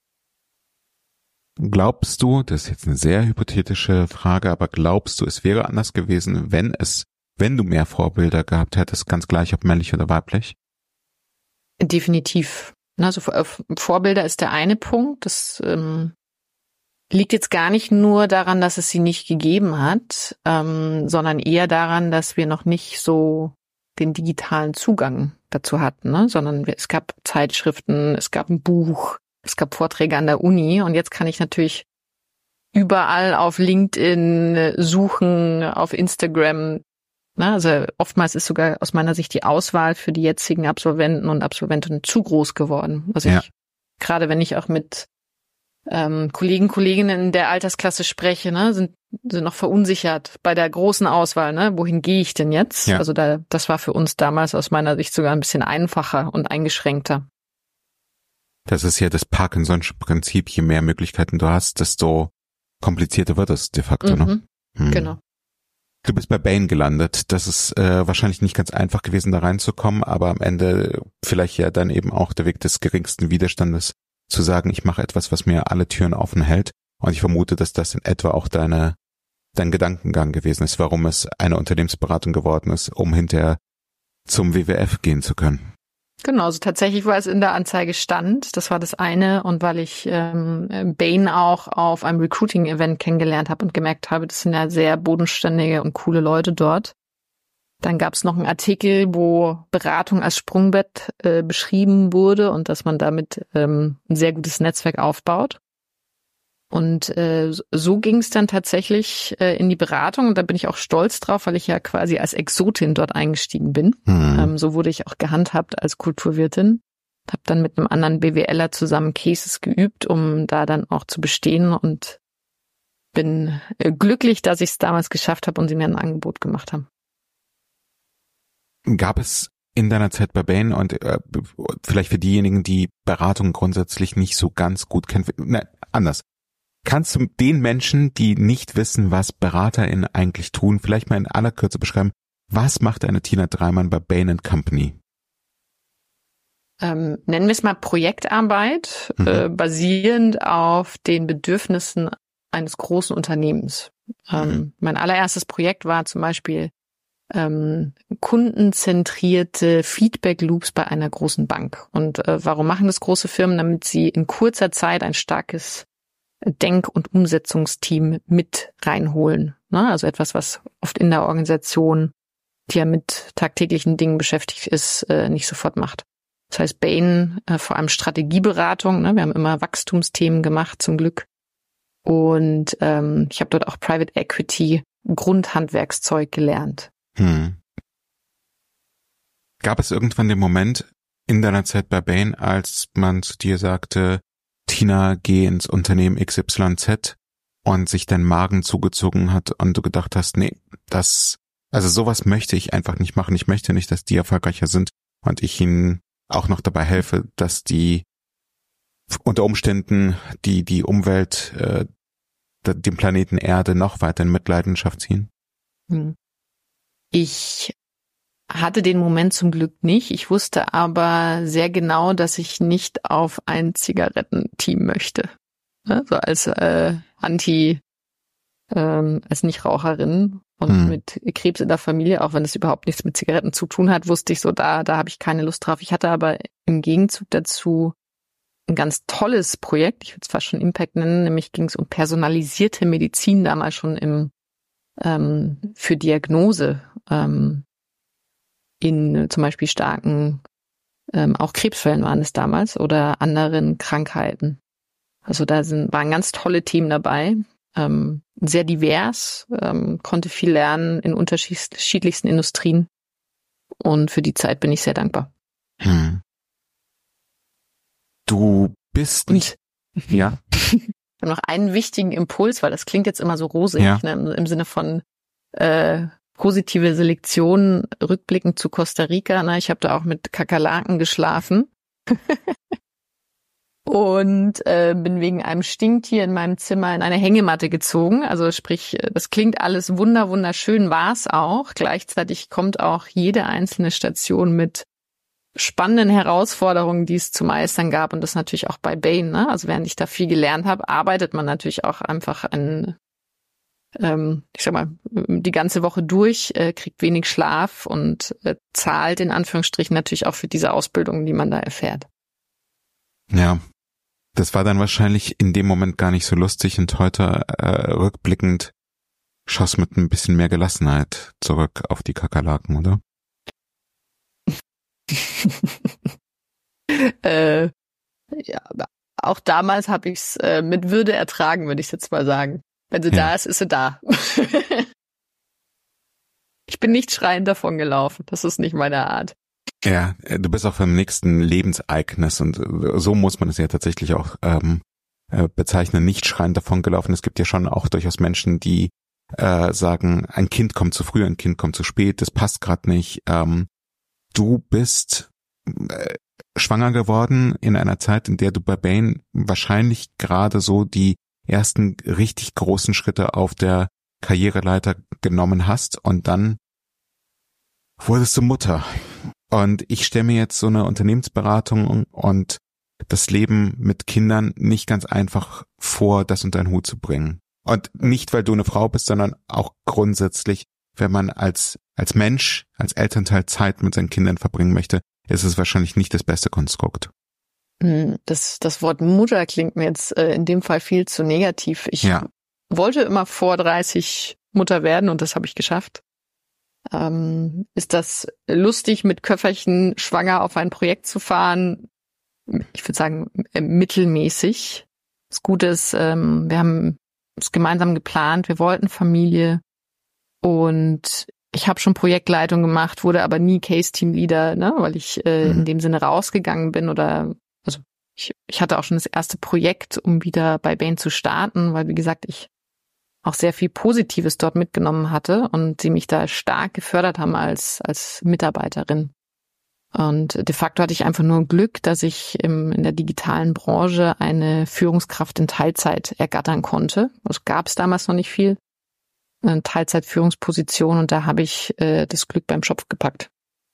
Glaubst du, das ist jetzt eine sehr hypothetische Frage, aber glaubst du, es wäre anders gewesen, wenn es, wenn du mehr Vorbilder gehabt hättest, ganz gleich ob männlich oder weiblich? Definitiv. Also Vorbilder ist der eine Punkt. Das ähm, liegt jetzt gar nicht nur daran, dass es sie nicht gegeben hat, ähm, sondern eher daran, dass wir noch nicht so den digitalen Zugang dazu hatten, ne? Sondern es gab Zeitschriften, es gab ein Buch, es gab Vorträge an der Uni und jetzt kann ich natürlich überall auf LinkedIn suchen, auf Instagram. Na, also oftmals ist sogar aus meiner Sicht die Auswahl für die jetzigen Absolventen und Absolventinnen zu groß geworden. Also ja. ich, gerade wenn ich auch mit ähm, Kollegen, Kolleginnen in der Altersklasse spreche, ne, sind sind noch verunsichert bei der großen Auswahl, ne, wohin gehe ich denn jetzt? Ja. Also da, das war für uns damals aus meiner Sicht sogar ein bisschen einfacher und eingeschränkter. Das ist ja das Parkinson'sche Prinzip. Je mehr Möglichkeiten du hast, desto komplizierter wird es de facto, Mhm, ne? Hm. Genau. Du bist bei Bain gelandet. Das ist äh, wahrscheinlich nicht ganz einfach gewesen, da reinzukommen, aber am Ende vielleicht ja dann eben auch der Weg des geringsten Widerstandes, zu sagen, ich mache etwas, was mir alle Türen offen hält. Und ich vermute, dass das in etwa auch deine dein Gedankengang gewesen ist, warum es eine Unternehmensberatung geworden ist, um hinterher zum W W F gehen zu können. Genau, also tatsächlich, weil es in der Anzeige stand, das war das eine, und weil ich ähm, Bain auch auf einem Recruiting-Event kennengelernt habe und gemerkt habe, das sind ja sehr bodenständige und coole Leute dort. Dann gab es noch einen Artikel, wo Beratung als Sprungbrett äh, beschrieben wurde und dass man damit ähm, ein sehr gutes Netzwerk aufbaut. Und äh, so ging es dann tatsächlich äh, in die Beratung, und da bin ich auch stolz drauf, weil ich ja quasi als Exotin dort eingestiegen bin. Mhm. Ähm, so wurde ich auch gehandhabt als Kulturwirtin. Habe dann mit einem anderen BWLer zusammen Cases geübt, um da dann auch zu bestehen, und bin äh, glücklich, dass ich es damals geschafft habe und sie mir ein Angebot gemacht haben. Gab es in deiner Zeit bei Bain, und äh, vielleicht für diejenigen, die Beratung grundsätzlich nicht so ganz gut kennen, ne, anders. Kannst du den Menschen, die nicht wissen, was BeraterInnen eigentlich tun, vielleicht mal in aller Kürze beschreiben, was macht eine Tina Dreimann bei Bain and Company? Ähm, nennen wir es mal Projektarbeit, mhm. äh, basierend auf den Bedürfnissen eines großen Unternehmens. Ähm, mhm. Mein allererstes Projekt war zum Beispiel ähm, kundenzentrierte Feedback-Loops bei einer großen Bank. Und äh, warum machen das große Firmen? Damit sie in kurzer Zeit ein starkes Denk- und Umsetzungsteam mit reinholen. Ne? Also etwas, was oft in der Organisation, die ja mit tagtäglichen Dingen beschäftigt ist, äh, nicht sofort macht. Das heißt, Bain, äh, vor allem Strategieberatung, ne? Wir haben immer Wachstumsthemen gemacht, zum Glück. Und ähm, ich habe dort auch Private Equity Grundhandwerkszeug gelernt. Hm. Gab es irgendwann den Moment, in deiner Zeit bei Bain, als man zu dir sagte, Tina, geh ins Unternehmen X Y Z und sich dein Magen zugezogen hat und du gedacht hast, nee, das, also sowas möchte ich einfach nicht machen. Ich möchte nicht, dass die erfolgreicher sind und ich ihnen auch noch dabei helfe, dass die unter Umständen die, die Umwelt, äh, den Planeten Erde noch weiter in Mitleidenschaft ziehen? Ich hatte den Moment zum Glück nicht. Ich wusste aber sehr genau, dass ich nicht auf ein Zigarettenteam möchte. Also als äh, Anti, ähm, als Nichtraucherin und hm. mit Krebs in der Familie, auch wenn es überhaupt nichts mit Zigaretten zu tun hat, wusste ich so, da, da habe ich keine Lust drauf. Ich hatte aber im Gegenzug dazu ein ganz tolles Projekt, ich würde es fast schon Impact nennen, nämlich ging es um personalisierte Medizin, damals schon im ähm, für Diagnose ähm, in zum Beispiel starken, ähm, auch Krebsfällen waren es damals oder anderen Krankheiten. Also da sind, waren ganz tolle Themen dabei, ähm, sehr divers, ähm, konnte viel lernen in unterschiedlichsten Industrien und für die Zeit bin ich sehr dankbar. Hm. Du bist nicht, und, ja. Ich habe noch einen wichtigen Impuls, weil das klingt jetzt immer so rosig, ja. ne, im, im Sinne von äh, positive Selektion, rückblickend zu Costa Rica. Na, ich habe da auch mit Kakerlaken geschlafen und äh, bin wegen einem Stinktier in meinem Zimmer in eine Hängematte gezogen. Also sprich, das klingt alles wunder wunderschön, war es auch. Gleichzeitig kommt auch jede einzelne Station mit spannenden Herausforderungen, die es zu meistern gab und das natürlich auch bei Bain. Ne? Also während ich da viel gelernt habe, arbeitet man natürlich auch einfach an Ähm, ich sag mal, die ganze Woche durch, äh, kriegt wenig Schlaf und äh, zahlt in Anführungsstrichen natürlich auch für diese Ausbildung, die man da erfährt. Ja, das war dann wahrscheinlich in dem Moment gar nicht so lustig und heute äh, rückblickend schaust mit ein bisschen mehr Gelassenheit zurück auf die Kakerlaken, oder? äh, ja, auch damals habe ich es äh, mit Würde ertragen, würde ich jetzt mal sagen. Wenn sie ja. da ist, ist sie da. Ich bin nicht schreiend davon gelaufen. Das ist nicht meine Art. Ja, du bist auch vom nächsten Lebensereignis und so muss man es ja tatsächlich auch ähm, bezeichnen, nicht schreiend davon gelaufen. Es gibt ja schon auch durchaus Menschen, die äh, sagen, ein Kind kommt zu früh, ein Kind kommt zu spät, das passt gerade nicht. Ähm, du bist äh, schwanger geworden in einer Zeit, in der du bei Bain wahrscheinlich gerade so die ersten richtig großen Schritte auf der Karriereleiter genommen hast und dann wurdest du Mutter. Und ich stelle mir jetzt so eine Unternehmensberatung und das Leben mit Kindern nicht ganz einfach vor, das unter einen Hut zu bringen. Und nicht, weil du eine Frau bist, sondern auch grundsätzlich, wenn man als als Mensch, als Elternteil Zeit mit seinen Kindern verbringen möchte, ist es wahrscheinlich nicht das beste Konstrukt. Das, das Wort Mutter klingt mir jetzt äh, in dem Fall viel zu negativ. Ich ja. wollte immer vor dreißig Mutter werden und das habe ich geschafft. Ähm, ist das lustig, mit Köfferchen schwanger auf ein Projekt zu fahren? Ich würde sagen, äh, mittelmäßig. Das Gute ist, ähm, wir haben es gemeinsam geplant, wir wollten Familie und ich habe schon Projektleitung gemacht, wurde aber nie Case-Team-Leader, ne, weil ich äh, mhm. in dem Sinne rausgegangen bin oder also ich, ich hatte auch schon das erste Projekt, um wieder bei Bain zu starten, weil wie gesagt, ich auch sehr viel Positives dort mitgenommen hatte und sie mich da stark gefördert haben als als Mitarbeiterin. Und de facto hatte ich einfach nur Glück, dass ich im, in der digitalen Branche eine Führungskraft in Teilzeit ergattern konnte. Das gab es damals noch nicht viel. Eine Teilzeitführungsposition und da habe ich äh, das Glück beim Schopf gepackt.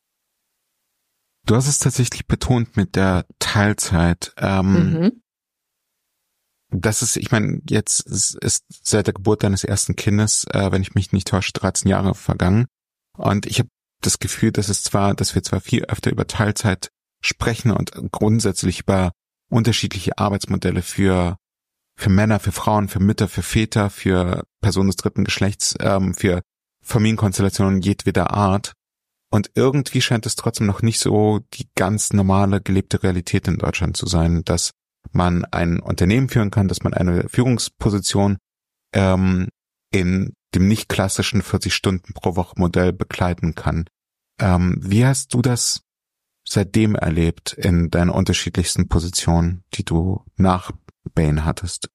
Du hast es tatsächlich betont mit der Teilzeit. Ähm, mhm. Das ist, ich meine, jetzt ist, ist seit der Geburt deines ersten Kindes, äh, wenn ich mich nicht täusche, dreizehn Jahre vergangen. Und ich habe das Gefühl, dass es zwar, dass wir zwar viel öfter über Teilzeit sprechen und grundsätzlich über unterschiedliche Arbeitsmodelle für für Männer, für Frauen, für Mütter, für Väter, für Personen des dritten Geschlechts, ähm, für Familienkonstellationen jedweder Art. Und irgendwie scheint es trotzdem noch nicht so die ganz normale gelebte Realität in Deutschland zu sein, dass man ein Unternehmen führen kann, dass man eine Führungsposition ähm, in dem nicht klassischen vierzig Stunden pro Woche Modell begleiten kann. Ähm, wie hast du das seitdem erlebt in deinen unterschiedlichsten Positionen, die du nach Bain hattest?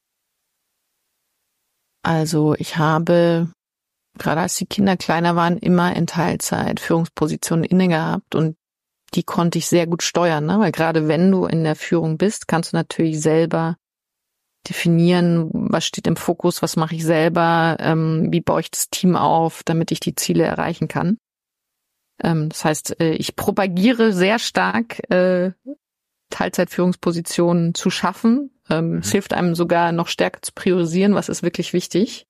Also ich habe, gerade als die Kinder kleiner waren, immer in Teilzeit Führungspositionen inne gehabt und die konnte ich sehr gut steuern, ne? Weil gerade wenn du in der Führung bist, kannst du natürlich selber definieren, was steht im Fokus, was mache ich selber, ähm, wie baue ich das Team auf, damit ich die Ziele erreichen kann. Ähm, das heißt, äh, ich propagiere sehr stark, äh, Teilzeitführungspositionen zu schaffen. Ähm, mhm. Es hilft einem sogar noch stärker zu priorisieren, was ist wirklich wichtig.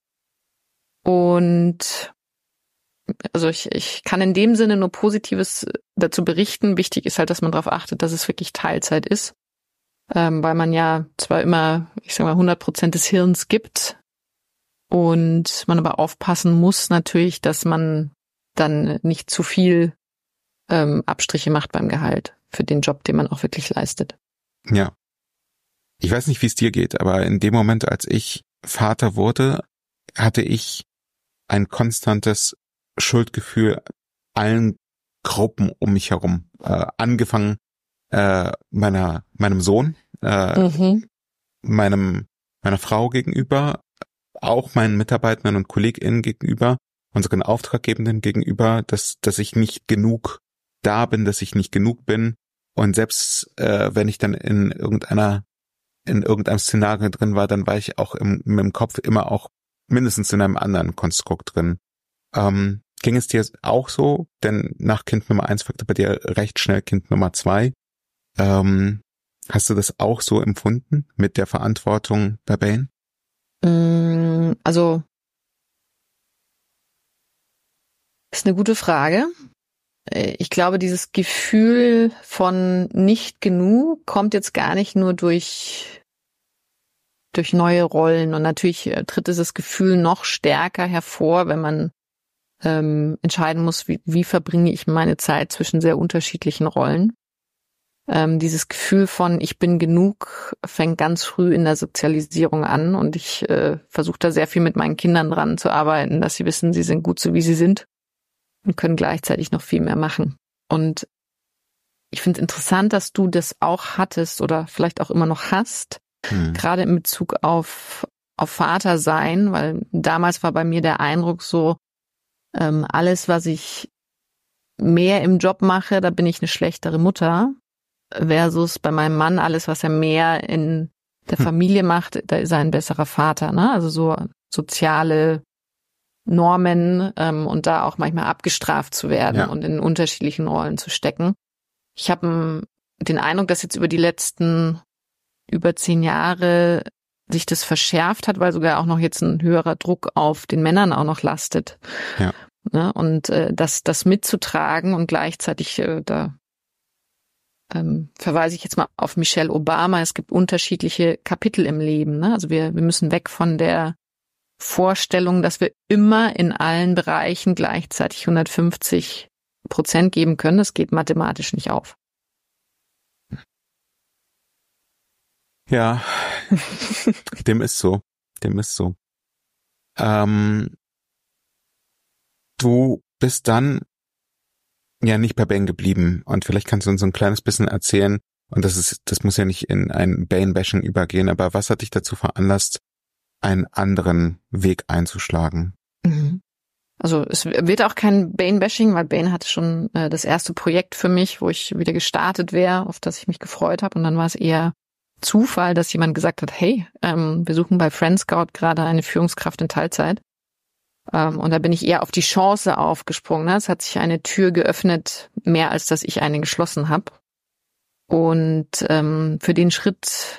Und also ich, ich kann in dem Sinne nur Positives dazu berichten. Wichtig ist halt, dass man darauf achtet, dass es wirklich Teilzeit ist. Ähm, weil man ja zwar immer, ich sag mal, hundert Prozent des Hirns gibt und man aber aufpassen muss natürlich, dass man dann nicht zu viel ähm, Abstriche macht beim Gehalt für den Job, den man auch wirklich leistet. Ja. Ich weiß nicht, wie es dir geht, aber in dem Moment, als ich Vater wurde, hatte ich ein konstantes Schuldgefühl allen Gruppen um mich herum. Äh, angefangen äh, meiner meinem Sohn, äh, mhm. meinem meiner Frau gegenüber, auch meinen Mitarbeitern und KollegInnen gegenüber, unseren Auftraggebenden gegenüber, dass dass ich nicht genug da bin, dass ich nicht genug bin. Und selbst äh, wenn ich dann in irgendeiner in irgendeinem Szenario drin war, dann war ich auch im, im Kopf immer auch mindestens in einem anderen Konstrukt drin. Ähm, ging es dir auch so? Denn nach Kind Nummer eins folgte bei dir recht schnell Kind Nummer zwei. Ähm, hast du das auch so empfunden mit der Verantwortung bei Bain? Also, ist eine gute Frage. Ich glaube, dieses Gefühl von nicht genug kommt jetzt gar nicht nur durch durch neue Rollen. Und natürlich tritt dieses Gefühl noch stärker hervor, wenn man ähm, entscheiden muss, wie, wie verbringe ich meine Zeit zwischen sehr unterschiedlichen Rollen. Ähm, dieses Gefühl von ich bin genug fängt ganz früh in der Sozialisierung an und ich äh, versuche da sehr viel mit meinen Kindern dran zu arbeiten, dass sie wissen, sie sind gut so wie sie sind und können gleichzeitig noch viel mehr machen. Und ich finde es interessant, dass du das auch hattest oder vielleicht auch immer noch hast, hm. gerade in Bezug auf auf Vater sein, weil damals war bei mir der Eindruck so, ähm, alles, was ich mehr im Job mache, da bin ich eine schlechtere Mutter, versus bei meinem Mann alles, was er mehr in der Familie hm. macht, da ist er ein besserer Vater, ne? Also so soziale Normen ähm, und da auch manchmal abgestraft zu werden ja. und in unterschiedlichen Rollen zu stecken. Ich habe den Eindruck, dass jetzt über die letzten über zehn Jahre sich das verschärft hat, weil sogar auch noch jetzt ein höherer Druck auf den Männern auch noch lastet. Ja. Ne? Und äh, das, das mitzutragen und gleichzeitig, äh, da ähm, verweise ich jetzt mal auf Michelle Obama, es gibt unterschiedliche Kapitel im Leben. Ne? Also wir, wir müssen weg von der Vorstellung, dass wir immer in allen Bereichen gleichzeitig hundertfünfzig Prozent geben können. Das geht mathematisch nicht auf. Ja, dem ist so, dem ist so. Ähm, du bist dann ja nicht bei Bain geblieben und vielleicht kannst du uns so ein kleines bisschen erzählen, und das ist, das muss ja nicht in ein Bain-Bashing übergehen, aber was hat dich dazu veranlasst, einen anderen Weg einzuschlagen? Mhm. Also es wird auch kein Bain-Bashing, weil Bain hatte schon äh, das erste Projekt für mich, wo ich wieder gestartet wäre, auf das ich mich gefreut habe, und dann war es eher Zufall, dass jemand gesagt hat, hey, ähm, wir suchen bei Friendscout gerade eine Führungskraft in Teilzeit. Ähm, und da bin ich eher auf die Chance aufgesprungen. Ne? Es hat sich eine Tür geöffnet, mehr als dass ich eine geschlossen habe. Und ähm, für den Schritt,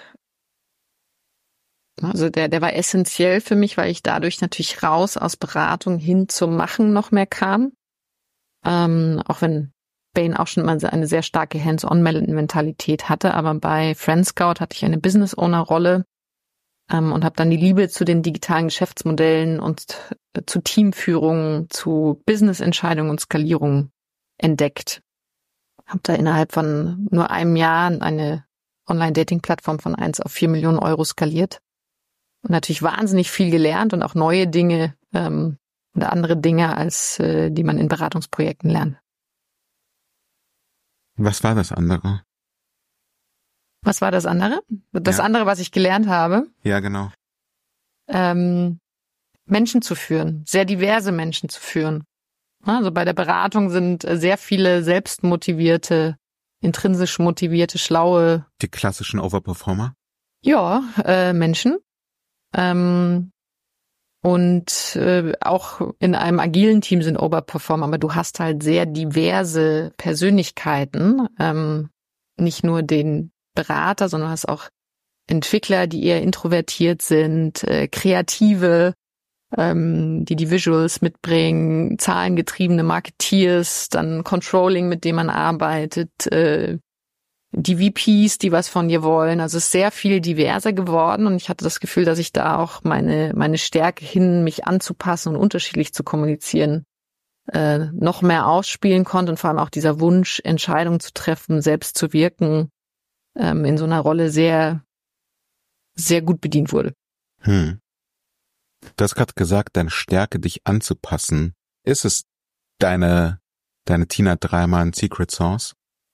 also der, der war essentiell für mich, weil ich dadurch natürlich raus aus Beratung hin zum Machen noch mehr kam. Ähm, auch wenn Bain auch schon immer eine sehr starke Hands-on-Mentalität hatte, aber bei Friendscout hatte ich eine Business-Owner-Rolle ähm, und habe dann die Liebe zu den digitalen Geschäftsmodellen und äh, zu Teamführung, zu Business-Entscheidungen und Skalierung entdeckt. Habe da innerhalb von nur einem Jahr eine Online-Dating-Plattform von eins auf vier Millionen Euro skaliert und natürlich wahnsinnig viel gelernt und auch neue Dinge ähm, oder andere Dinge, als äh, die man in Beratungsprojekten lernt. Was war das andere? Was war das andere? Das Ja. andere, was ich gelernt habe, Ja, genau. ähm, Menschen zu führen, sehr diverse Menschen zu führen. Also bei der Beratung sind sehr viele selbstmotivierte, intrinsisch motivierte, schlaue, Die klassischen Overperformer? ja, äh, Menschen. Ähm, und äh, auch in einem agilen Team sind Overperformer, aber du hast halt sehr diverse Persönlichkeiten. Ähm, nicht nur den Berater, sondern hast auch Entwickler, die eher introvertiert sind, äh, Kreative, ähm, die die Visuals mitbringen, zahlengetriebene Marketeers, dann Controlling, mit dem man arbeitet, äh, die V Ps, die was von dir wollen. Also es ist sehr viel diverser geworden und ich hatte das Gefühl, dass ich da auch meine meine Stärke hin, mich anzupassen und unterschiedlich zu kommunizieren, äh, noch mehr ausspielen konnte und vor allem auch dieser Wunsch, Entscheidungen zu treffen, selbst zu wirken, ähm, in so einer Rolle sehr, sehr gut bedient wurde. Hm. Du hast gerade gesagt, deine Stärke, dich anzupassen. Ist es deine, deine Tina Dreimann Secret Sauce?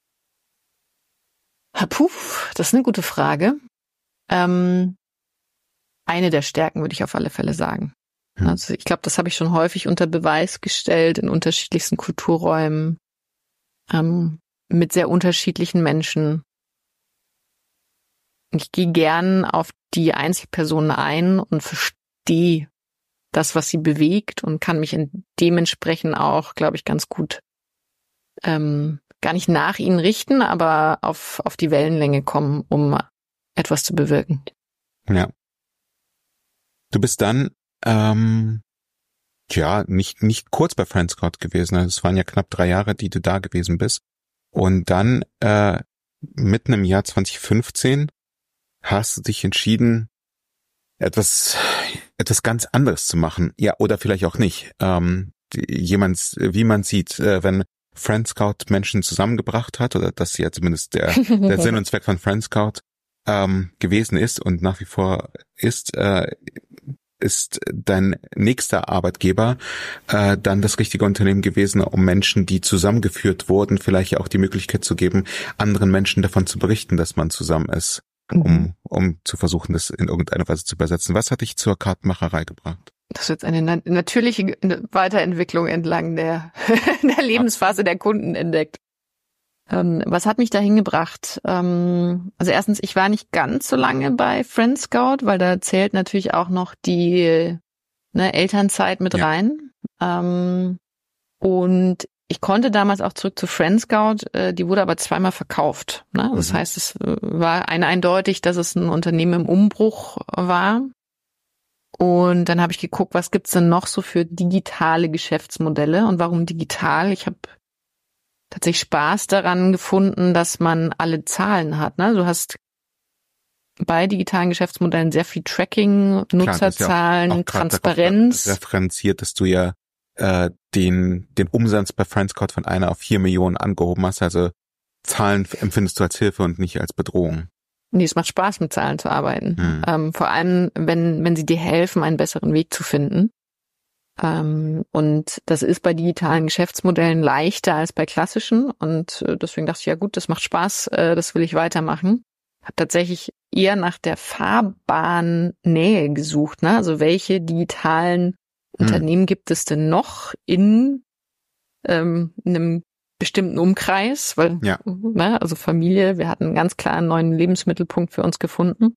Puh, das ist eine gute Frage. Ähm, eine der Stärken würde ich auf alle Fälle sagen. Hm. Also ich glaube, das habe ich schon häufig unter Beweis gestellt in unterschiedlichsten Kulturräumen, ähm, mit sehr unterschiedlichen Menschen. Ich gehe gern auf die Einzelpersonen ein und verstehe das, was sie bewegt und kann mich dementsprechend auch, glaube ich, ganz gut ähm, gar nicht nach ihnen richten, aber auf auf die Wellenlänge kommen, um etwas zu bewirken. Ja. Du bist dann, ähm, ja, nicht nicht kurz bei Friendscout gewesen. Also es waren ja knapp drei Jahre, die du da gewesen bist. Und dann äh, mitten im Jahr zwanzig fünfzehn hast du dich entschieden, etwas etwas ganz anderes zu machen. Ja, oder vielleicht auch nicht. Ähm, die, jemand, wie man sieht, äh, wenn Friendscout Menschen zusammengebracht hat, oder das ja zumindest der, der Sinn und Zweck von Friendscout ähm, gewesen ist und nach wie vor ist, äh, ist dein nächster Arbeitgeber äh, dann das richtige Unternehmen gewesen, um Menschen, die zusammengeführt wurden, vielleicht auch die Möglichkeit zu geben, anderen Menschen davon zu berichten, dass man zusammen ist, um um zu versuchen, das in irgendeiner Weise zu übersetzen. Was hat dich zur Kartenmacherei gebracht? Das ist jetzt eine na- natürliche Weiterentwicklung entlang der, der Lebensphase der Kunden entdeckt. Ähm, was hat mich da hingebracht? Ähm, also erstens, ich war nicht ganz so lange bei Friendscout, weil da zählt natürlich auch noch die ne, Elternzeit mit Ja. rein. Ähm, und ich konnte damals auch zurück zu Friendscout, äh, die wurde aber zweimal verkauft. Ne? Das Mhm. heißt, es war ein eindeutig, dass es ein Unternehmen im Umbruch war. Und dann habe ich geguckt, was gibt's denn noch so für digitale Geschäftsmodelle und warum digital? Ich habe tatsächlich Spaß daran gefunden, dass man alle Zahlen hat. Ne? Du hast bei digitalen Geschäftsmodellen sehr viel Tracking, Nutzerzahlen, Klar, das ist ja auch, auch Transparenz. referenziert, dass du ja äh, den den Umsatz bei Friendscout von einer auf vier Millionen angehoben hast. Also Zahlen empfindest du als Hilfe und nicht als Bedrohung. Nee, es macht Spaß, mit Zahlen zu arbeiten. Hm. Ähm, vor allem, wenn wenn sie dir helfen, einen besseren Weg zu finden. Ähm, und das ist bei digitalen Geschäftsmodellen leichter als bei klassischen. Und äh, deswegen dachte ich, ja gut, das macht Spaß, äh, das will ich weitermachen. Habe tatsächlich eher nach der Fahrbahnnähe gesucht. Ne? Also welche digitalen Hm. Unternehmen gibt es denn noch in ähm, einem bestimmten Umkreis? Weil, Ja. ne, also Familie, wir hatten einen ganz klaren neuen Lebensmittelpunkt für uns gefunden.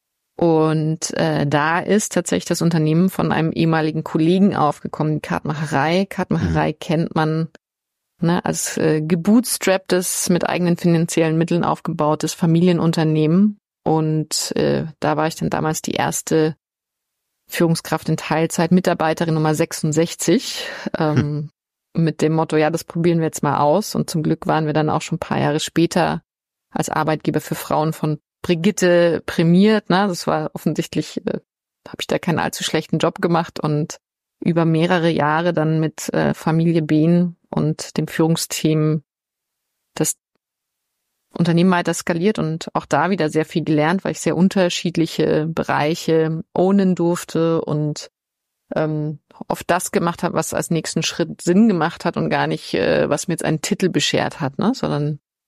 Und äh, da ist tatsächlich das Unternehmen von einem ehemaligen Kollegen aufgekommen, die Kartmacherei. Kartmacherei mhm. kennt man ne, als äh, gebootstrapptes, mit eigenen finanziellen Mitteln aufgebautes Familienunternehmen. Und äh, da war ich dann damals die erste Führungskraft in Teilzeit, Mitarbeiterin Nummer sechsundsechzig, ähm, hm. mit dem Motto, ja, das probieren wir jetzt mal aus. Und zum Glück waren wir dann auch schon ein paar Jahre später als Arbeitgeber für Frauen von Brigitte prämiert. Ne? Das war offensichtlich, äh, habe ich da keinen allzu schlechten Job gemacht und über mehrere Jahre dann mit äh, Familie Behn und dem Führungsteam das Unternehmen weiter skaliert und auch da wieder sehr viel gelernt, weil ich sehr unterschiedliche Bereiche ownen durfte und ähm, oft das gemacht habe, was als nächsten Schritt Sinn gemacht hat und gar nicht, äh, was mir jetzt einen Titel beschert hat, ne? Sondern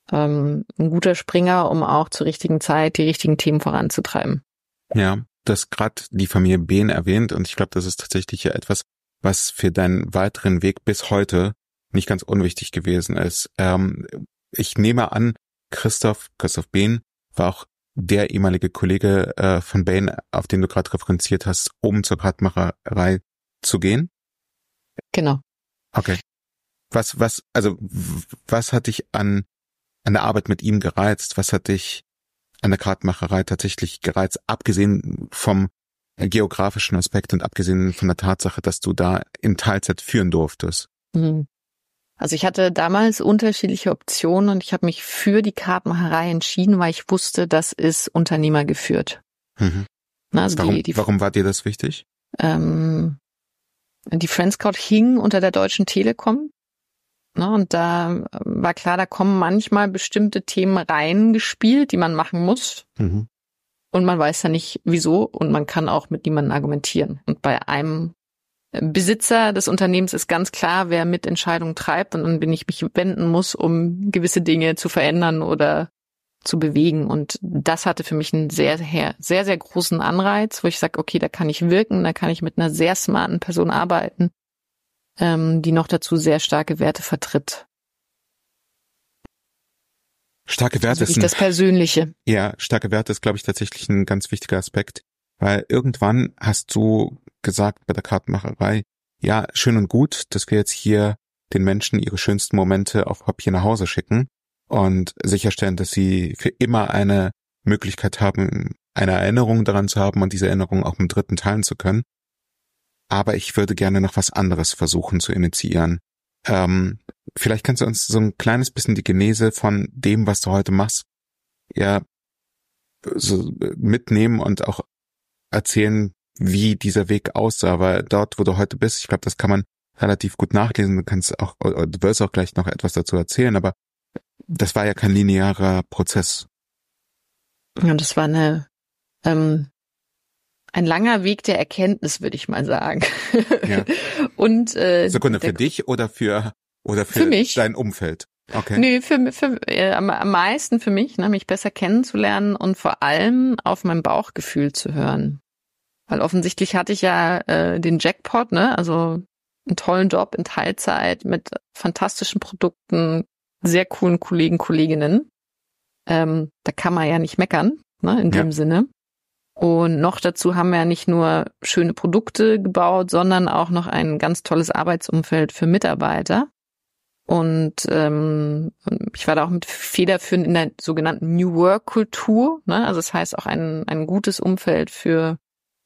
ähm, ein guter Springer, um auch zur richtigen Zeit die richtigen Themen voranzutreiben. Ja, du hast gerade die Familie Behn erwähnt und ich glaube, das ist tatsächlich ja etwas, was für deinen weiteren Weg bis heute nicht ganz unwichtig gewesen ist. Ähm, ich nehme an, Christoph, Christoph Behn war auch der ehemalige Kollege äh, von Bain, auf den du gerade referenziert hast, um zur Kartmacherei zu gehen? Genau. Okay. Was, was, also, was hat dich an, an der Arbeit mit ihm gereizt? Was hat dich an der Kartenmacherei tatsächlich gereizt? Abgesehen vom geografischen Aspekt und abgesehen von der Tatsache, dass du da in Teilzeit führen durftest. Mhm. Also ich hatte damals unterschiedliche Optionen und ich habe mich für die Kartenmacherei entschieden, weil ich wusste, das ist unternehmergeführt. Mhm. Also warum, die, die, warum war dir das wichtig? Ähm, die Friendscout hing unter der Deutschen Telekom. Ne, und da war klar, da kommen manchmal bestimmte Themen reingespielt, die man machen muss. Mhm. Und man weiß ja nicht, wieso. Und man kann auch mit niemandem argumentieren. Und bei einem Besitzer des Unternehmens ist ganz klar, wer Mitentscheidungen treibt und an wen ich mich wenden muss, um gewisse Dinge zu verändern oder zu bewegen. Und das hatte für mich einen sehr, sehr, sehr, sehr großen Anreiz, wo ich sage, okay, da kann ich wirken, da kann ich mit einer sehr smarten Person arbeiten, ähm, die noch dazu sehr starke Werte vertritt. Starke Werte also ist ein, das Persönliche. Ja, starke Werte ist, glaube ich, tatsächlich ein ganz wichtiger Aspekt, weil irgendwann hast du gesagt bei der Kartenmacherei, ja, schön und gut, dass wir jetzt hier den Menschen ihre schönsten Momente auf Papier nach Hause schicken und sicherstellen, dass sie für immer eine Möglichkeit haben, eine Erinnerung daran zu haben und diese Erinnerung auch mit Dritten teilen zu können. Aber ich würde gerne noch was anderes versuchen zu initiieren. Ähm, vielleicht kannst du uns so ein kleines bisschen die Genese von dem, was du heute machst, ja, so mitnehmen und auch erzählen, wie dieser Weg aussah, weil dort, wo du heute bist, ich glaube, das kann man relativ gut nachlesen, du kannst auch, du wirst auch gleich noch etwas dazu erzählen, aber das war ja kein linearer Prozess. Ja, das war eine, ähm, ein langer Weg der Erkenntnis, würde ich mal sagen. Ja. Und äh, Sekunde, der, für dich oder für oder für, für mich? dein Umfeld? Okay. Nö, für, für äh, am, am meisten für mich, ne, mich besser kennenzulernen und vor allem auf mein Bauchgefühl zu hören. Weil offensichtlich hatte ich ja äh, den Jackpot, ne, also einen tollen Job in Teilzeit mit fantastischen Produkten, sehr coolen Kollegen, Kolleginnen. Ähm, da kann man ja nicht meckern, ne, in Ja. dem Sinne. Und noch dazu haben wir ja nicht nur schöne Produkte gebaut, sondern auch noch ein ganz tolles Arbeitsumfeld für Mitarbeiter. Und ähm, ich war da auch mit federführend in der sogenannten New Work-Kultur, ne? Also das heißt auch ein ein gutes Umfeld für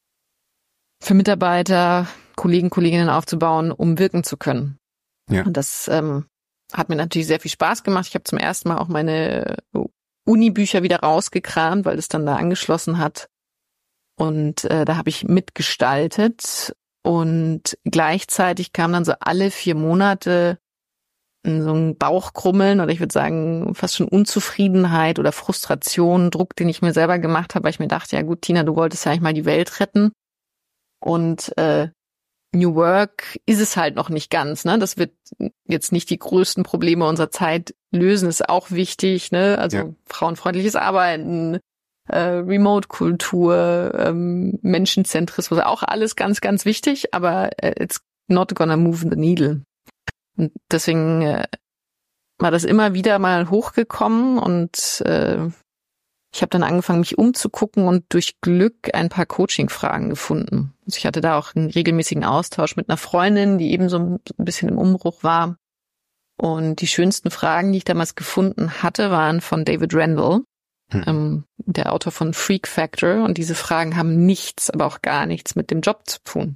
für Mitarbeiter, Kollegen, Kolleginnen aufzubauen, um wirken zu können. Ja. Und das ähm, hat mir natürlich sehr viel Spaß gemacht. Ich habe zum ersten Mal auch meine Uni-Bücher wieder rausgekramt, weil es dann da angeschlossen hat. Und äh, da habe ich mitgestaltet. Und gleichzeitig kam dann so alle vier Monate so ein Bauchkrummeln oder ich würde sagen fast schon Unzufriedenheit oder Frustration, Druck, den ich mir selber gemacht habe, weil ich mir dachte, ja gut, Tina, du wolltest ja eigentlich mal die Welt retten. Und äh, New Work ist es halt noch nicht ganz, ne? Das wird jetzt nicht die größten Probleme unserer Zeit lösen, ist auch wichtig, ne? Also Ja. frauenfreundliches Arbeiten, äh, Remote-Kultur, ähm, Menschenzentrismus, auch alles ganz, ganz wichtig, aber äh, it's not gonna move the needle. Und deswegen äh, war das immer wieder mal hochgekommen und äh, ich habe dann angefangen, mich umzugucken und durch Glück ein paar Coaching-Fragen gefunden. Also ich hatte da auch einen regelmäßigen Austausch mit einer Freundin, die eben so ein bisschen im Umbruch war. Und die schönsten Fragen, die ich damals gefunden hatte, waren von David Randall, Hm. ähm, der Autor von Freak Factor. Und diese Fragen haben nichts, aber auch gar nichts mit dem Job zu tun.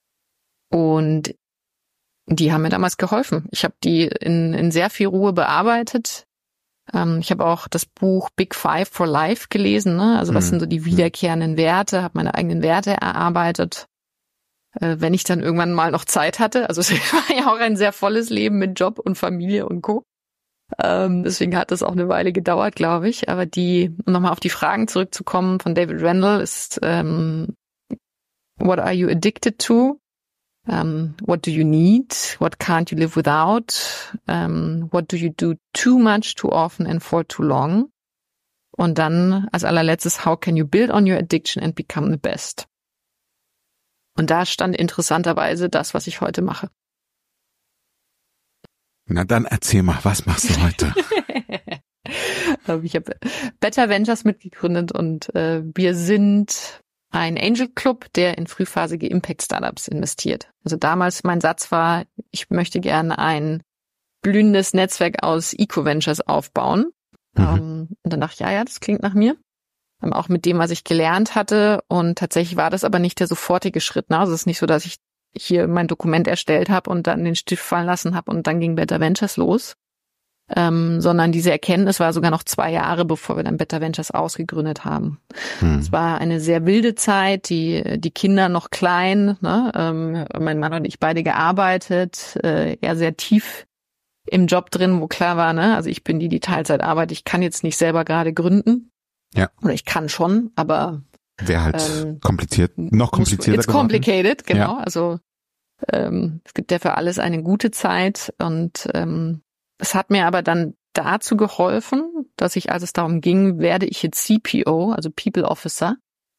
Und die haben mir damals geholfen. Ich habe die in, in sehr viel Ruhe bearbeitet. Ähm, ich habe auch das Buch Big Five for Life gelesen, ne? Also was Mhm. sind so die wiederkehrenden Werte, habe meine eigenen Werte erarbeitet. Äh, wenn ich dann irgendwann mal noch Zeit hatte, also es war ja auch ein sehr volles Leben mit Job und Familie und Co. Ähm, deswegen hat das auch eine Weile gedauert, glaube ich. Aber die, um nochmal auf die Fragen zurückzukommen von David Randall, ist ähm, What are you addicted to? Um, what do you need? What can't you live without? Um, what do you do too much, too often and for too long? Und dann als allerletztes, how can you build on your addiction and become the best? Und da stand interessanterweise das, was ich heute mache. Na dann erzähl mal, was machst du heute? Ich habe Better Ventures mitgegründet und äh, wir sind ein Angel Club, der in frühphasige Impact Startups investiert. Also damals mein Satz war, ich möchte gerne ein blühendes Netzwerk aus Eco-Ventures aufbauen. Mhm. Um, und dann dachte ich, ja, ja, das klingt nach mir. Um, auch mit dem, was ich gelernt hatte. Und tatsächlich war das aber nicht der sofortige Schritt. Ne? Also es ist nicht so, dass ich hier mein Dokument erstellt habe und dann den Stift fallen lassen habe und dann ging Better Ventures los. Ähm, sondern diese Erkenntnis war sogar noch zwei Jahre, bevor wir dann Better Ventures ausgegründet haben. Hm. Es war eine sehr wilde Zeit, die die Kinder noch klein, ne? ähm, mein Mann und ich beide gearbeitet, äh, er sehr tief im Job drin, wo klar war, ne, also ich bin die, die Teilzeit arbeitet, ich kann jetzt nicht selber gerade gründen. Ja. Oder ich kann schon, aber wäre halt ähm, kompliziert, noch komplizierter It's complicated, geworden. genau. Ja. Also ähm, es gibt ja für alles eine gute Zeit und ähm, es hat mir aber dann dazu geholfen, dass ich, als es darum ging, werde ich jetzt C P O, also People Officer,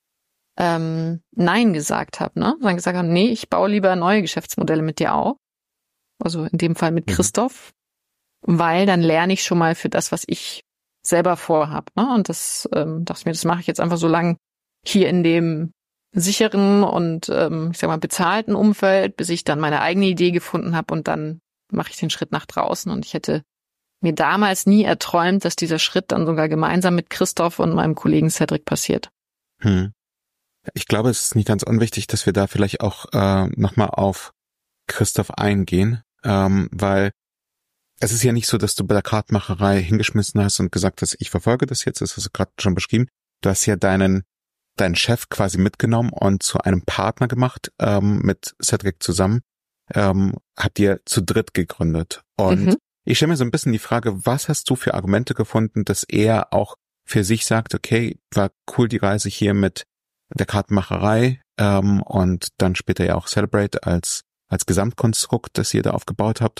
ähm, Nein gesagt habe, ne? Dann gesagt habe, nee, ich baue lieber neue Geschäftsmodelle mit dir auf. Also in dem Fall mit mhm. Christoph, weil dann lerne ich schon mal für das, was ich selber vorhab, ne? Und das ähm, dachte ich mir, das mache ich jetzt einfach so lang hier in dem sicheren und ähm, ich sag mal bezahlten Umfeld, bis ich dann meine eigene Idee gefunden habe und dann mache ich den Schritt nach draußen. Und ich hätte mir damals nie erträumt, dass dieser Schritt dann sogar gemeinsam mit Christoph und meinem Kollegen Cedric passiert. Hm. Ich glaube, es ist nicht ganz unwichtig, dass wir da vielleicht auch äh, nochmal auf Christoph eingehen, ähm, weil es ist ja nicht so, dass du bei der Kartmacherei hingeschmissen hast und gesagt hast, ich verfolge das jetzt, das hast du gerade schon beschrieben. Du hast ja deinen deinen Chef quasi mitgenommen und zu einem Partner gemacht, ähm, mit Cedric zusammen. Ähm, habt ihr zu dritt gegründet. Und mhm. ich stelle mir so ein bisschen die Frage, was hast du für Argumente gefunden, dass er auch für sich sagt, okay, war cool die Reise hier mit der Kartenmacherei ähm, und dann später ja auch Celebrate als als Gesamtkonstrukt, das ihr da aufgebaut habt.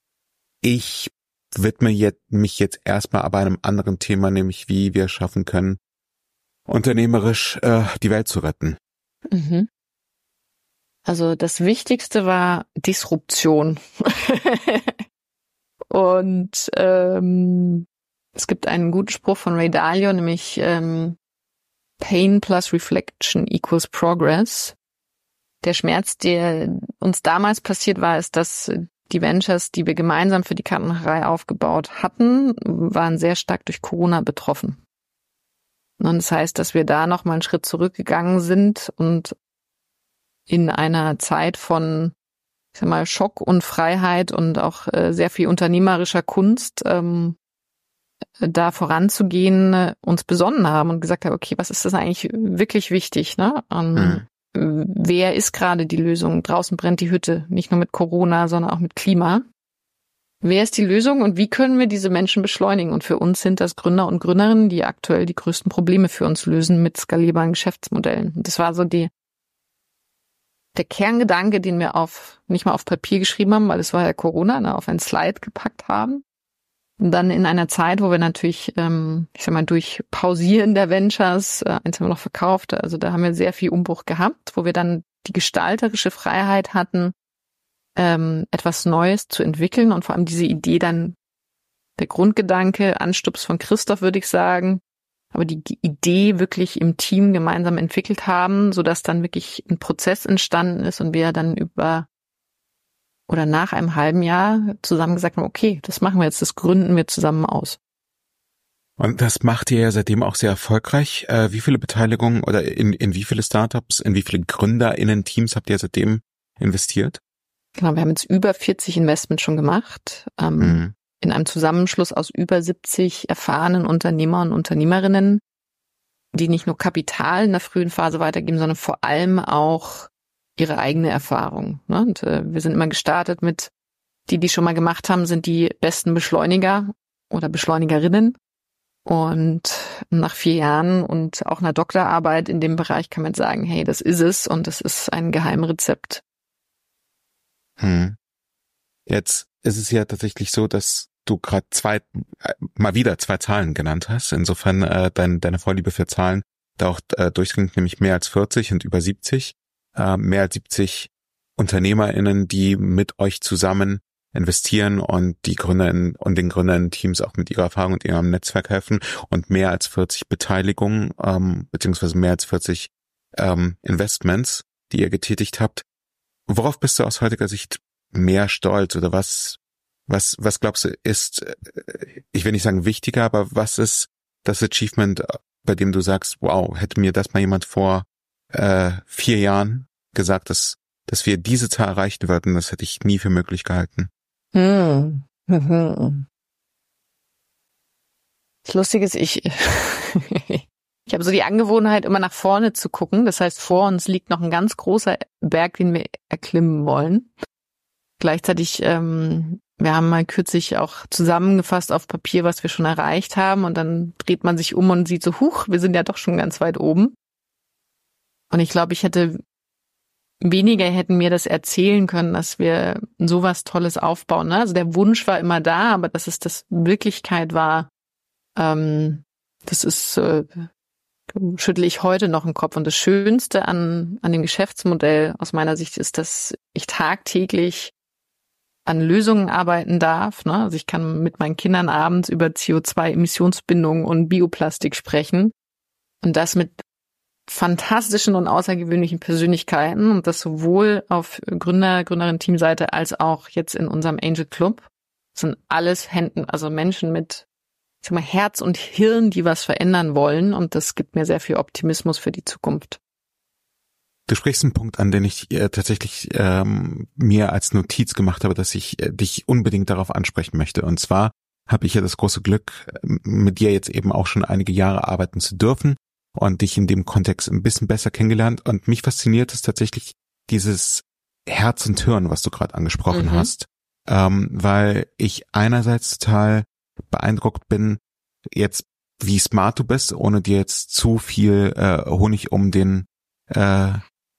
Ich widme jetzt, mich jetzt erstmal aber einem anderen Thema, nämlich wie wir schaffen können, unternehmerisch äh, die Welt zu retten. Mhm. Also das Wichtigste war Disruption. Und ähm, es gibt einen guten Spruch von Ray Dalio, nämlich ähm, Pain plus Reflection equals Progress. Der Schmerz, der uns damals passiert war, ist, dass die Ventures, die wir gemeinsam für die Kartenmacherei aufgebaut hatten, waren sehr stark durch Corona betroffen. Und das heißt, dass wir da nochmal einen Schritt zurückgegangen sind und in einer Zeit von, ich sag mal, Schock und Freiheit und auch äh, sehr viel unternehmerischer Kunst ähm, da voranzugehen, äh, uns besonnen haben und gesagt haben, okay, was ist das eigentlich wirklich wichtig, ne? Um, mhm. Wer ist gerade die Lösung? Draußen brennt die Hütte, nicht nur mit Corona, sondern auch mit Klima. Wer ist die Lösung und wie können wir diese Menschen beschleunigen? Und für uns sind das Gründer und Gründerinnen, die aktuell die größten Probleme für uns lösen mit skalierbaren Geschäftsmodellen. Und das war so die der Kerngedanke, den wir auf nicht mal auf Papier geschrieben haben, weil es war ja Corona, ne, auf ein Slide gepackt haben. Und dann in einer Zeit, wo wir natürlich, ähm, ich sag mal, durch Pausieren der Ventures, äh, eins haben wir noch verkauft, also da haben wir sehr viel Umbruch gehabt, wo wir dann die gestalterische Freiheit hatten, ähm, etwas Neues zu entwickeln und vor allem diese Idee dann, der Grundgedanke, Anstups von Christoph, würde ich sagen, aber die Idee wirklich im Team gemeinsam entwickelt haben, sodass dann wirklich ein Prozess entstanden ist und wir dann über oder nach einem halben Jahr zusammen gesagt haben, okay, das machen wir jetzt, das gründen wir zusammen aus. Und das macht ihr ja seitdem auch sehr erfolgreich. Äh, wie viele Beteiligungen oder in, in wie viele Startups, in wie viele GründerInnen-Teams habt ihr seitdem investiert? Genau, wir haben jetzt über vierzig Investments schon gemacht. Ähm, mhm. In einem Zusammenschluss aus über siebzig erfahrenen Unternehmer und Unternehmerinnen, die nicht nur Kapital in der frühen Phase weitergeben, sondern vor allem auch ihre eigene Erfahrung. Ne? Und äh, wir sind immer gestartet mit, die, die schon mal gemacht haben, sind die besten Beschleuniger oder Beschleunigerinnen. Und nach vier Jahren und auch einer Doktorarbeit in dem Bereich kann man sagen, hey, das ist es und das ist ein Geheimrezept Hm. Jetzt ist es ja tatsächlich so, dass du gerade zwei, äh, mal wieder zwei Zahlen genannt hast. Insofern äh, dein, deine Vorliebe für Zahlen da auch äh, durchklingt, nämlich mehr als vierzig und über siebzig. Äh, mehr als siebzig UnternehmerInnen, die mit euch zusammen investieren und die GründerInnen und den GründerInnen-Teams auch mit ihrer Erfahrung und ihrem Netzwerk helfen und mehr als vierzig Beteiligungen, ähm, beziehungsweise mehr als vierzig ähm, Investments, die ihr getätigt habt. Worauf bist du aus heutiger Sicht mehr stolz oder was, was, was glaubst du ist, ich will nicht sagen wichtiger, aber was ist das Achievement, bei dem du sagst, wow, hätte mir das mal jemand vor äh, vier Jahren gesagt, dass, dass wir diese Zahl erreichen würden, das hätte ich nie für möglich gehalten. Hm. Mhm. Das Lustige ist, ich, ich habe so die Angewohnheit, immer nach vorne zu gucken. Das heißt, vor uns liegt noch ein ganz großer Berg, den wir erklimmen wollen. Gleichzeitig, ähm, wir haben mal kürzlich auch zusammengefasst auf Papier, was wir schon erreicht haben. Und dann dreht man sich um und sieht so, huch, wir sind ja doch schon ganz weit oben. Und ich glaube, ich hätte weniger hätten mir das erzählen können, dass wir sowas Tolles aufbauen. Ne? Also der Wunsch war immer da, aber dass es das Wirklichkeit war, ähm, das ist, äh, schüttle ich heute noch den Kopf. Und das Schönste an an dem Geschäftsmodell aus meiner Sicht ist, dass ich tagtäglich an Lösungen arbeiten darf. Ne? Also ich kann mit meinen Kindern abends über C O zwei Emissionsbindung und Bioplastik sprechen und das mit fantastischen und außergewöhnlichen Persönlichkeiten und das sowohl auf Gründer, Gründerin-Teamseite als auch jetzt in unserem Angel Club. Das sind alles Händen, also Menschen mit, ich sag mal, Herz und Hirn, die was verändern wollen und das gibt mir sehr viel Optimismus für die Zukunft. Du sprichst einen Punkt an, den ich äh, tatsächlich ähm, mir als Notiz gemacht habe, dass ich äh, dich unbedingt darauf ansprechen möchte. Und zwar habe ich ja das große Glück, mit dir jetzt eben auch schon einige Jahre arbeiten zu dürfen und dich in dem Kontext ein bisschen besser kennengelernt. Und mich fasziniert es tatsächlich dieses Herz und Hirn, was du gerade angesprochen mhm. hast, ähm, weil ich einerseits total beeindruckt bin, jetzt wie smart du bist, ohne dir jetzt zu viel äh, Honig um den äh,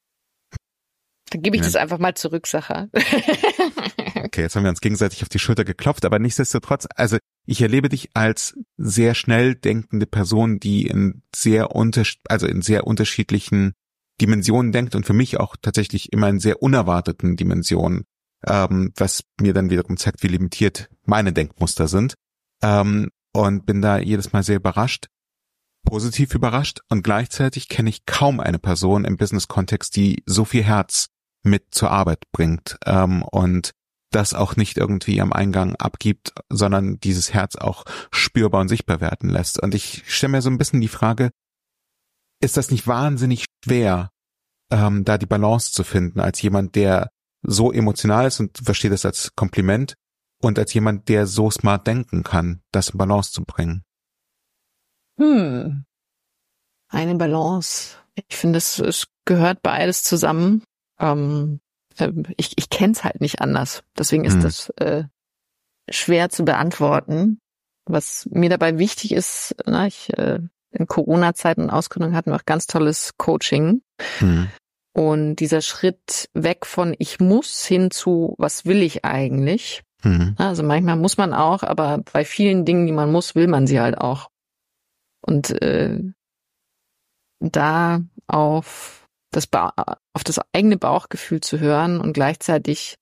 Dann gebe ich ja. das einfach mal zurück, Sacha. Okay, jetzt haben wir uns gegenseitig auf die Schulter geklopft, aber nichtsdestotrotz, also ich erlebe dich als sehr schnell denkende Person, die in sehr unter, also in sehr unterschiedlichen Dimensionen denkt und für mich auch tatsächlich immer in sehr unerwarteten Dimensionen, ähm, was mir dann wiederum zeigt, wie limitiert meine Denkmuster sind. Ähm, und bin da jedes Mal sehr überrascht, positiv überrascht und gleichzeitig kenne ich kaum eine Person im Business-Kontext, die so viel Herz mit zur Arbeit bringt ähm, und das auch nicht irgendwie am Eingang abgibt, sondern dieses Herz auch spürbar und sichtbar werden lässt. Und ich stelle mir so ein bisschen die Frage, ist das nicht wahnsinnig schwer, ähm, da die Balance zu finden, als jemand, der so emotional ist und verstehe das als Kompliment und als jemand, der so smart denken kann, das in Balance zu bringen? Hm, eine Balance. Ich finde, es, es gehört beides zusammen. Ähm, ich ich kenne es halt nicht anders. Deswegen ist hm. das äh, schwer zu beantworten. Was mir dabei wichtig ist, na, ich äh, in Corona-Zeiten und Ausgründung hatten wir auch ganz tolles Coaching. Hm. Und dieser Schritt weg von ich muss hin zu was will ich eigentlich. Hm. Also manchmal muss man auch, aber bei vielen Dingen, die man muss, will man sie halt auch. Und äh, da auf das ba- auf das eigene Bauchgefühl zu hören und gleichzeitig,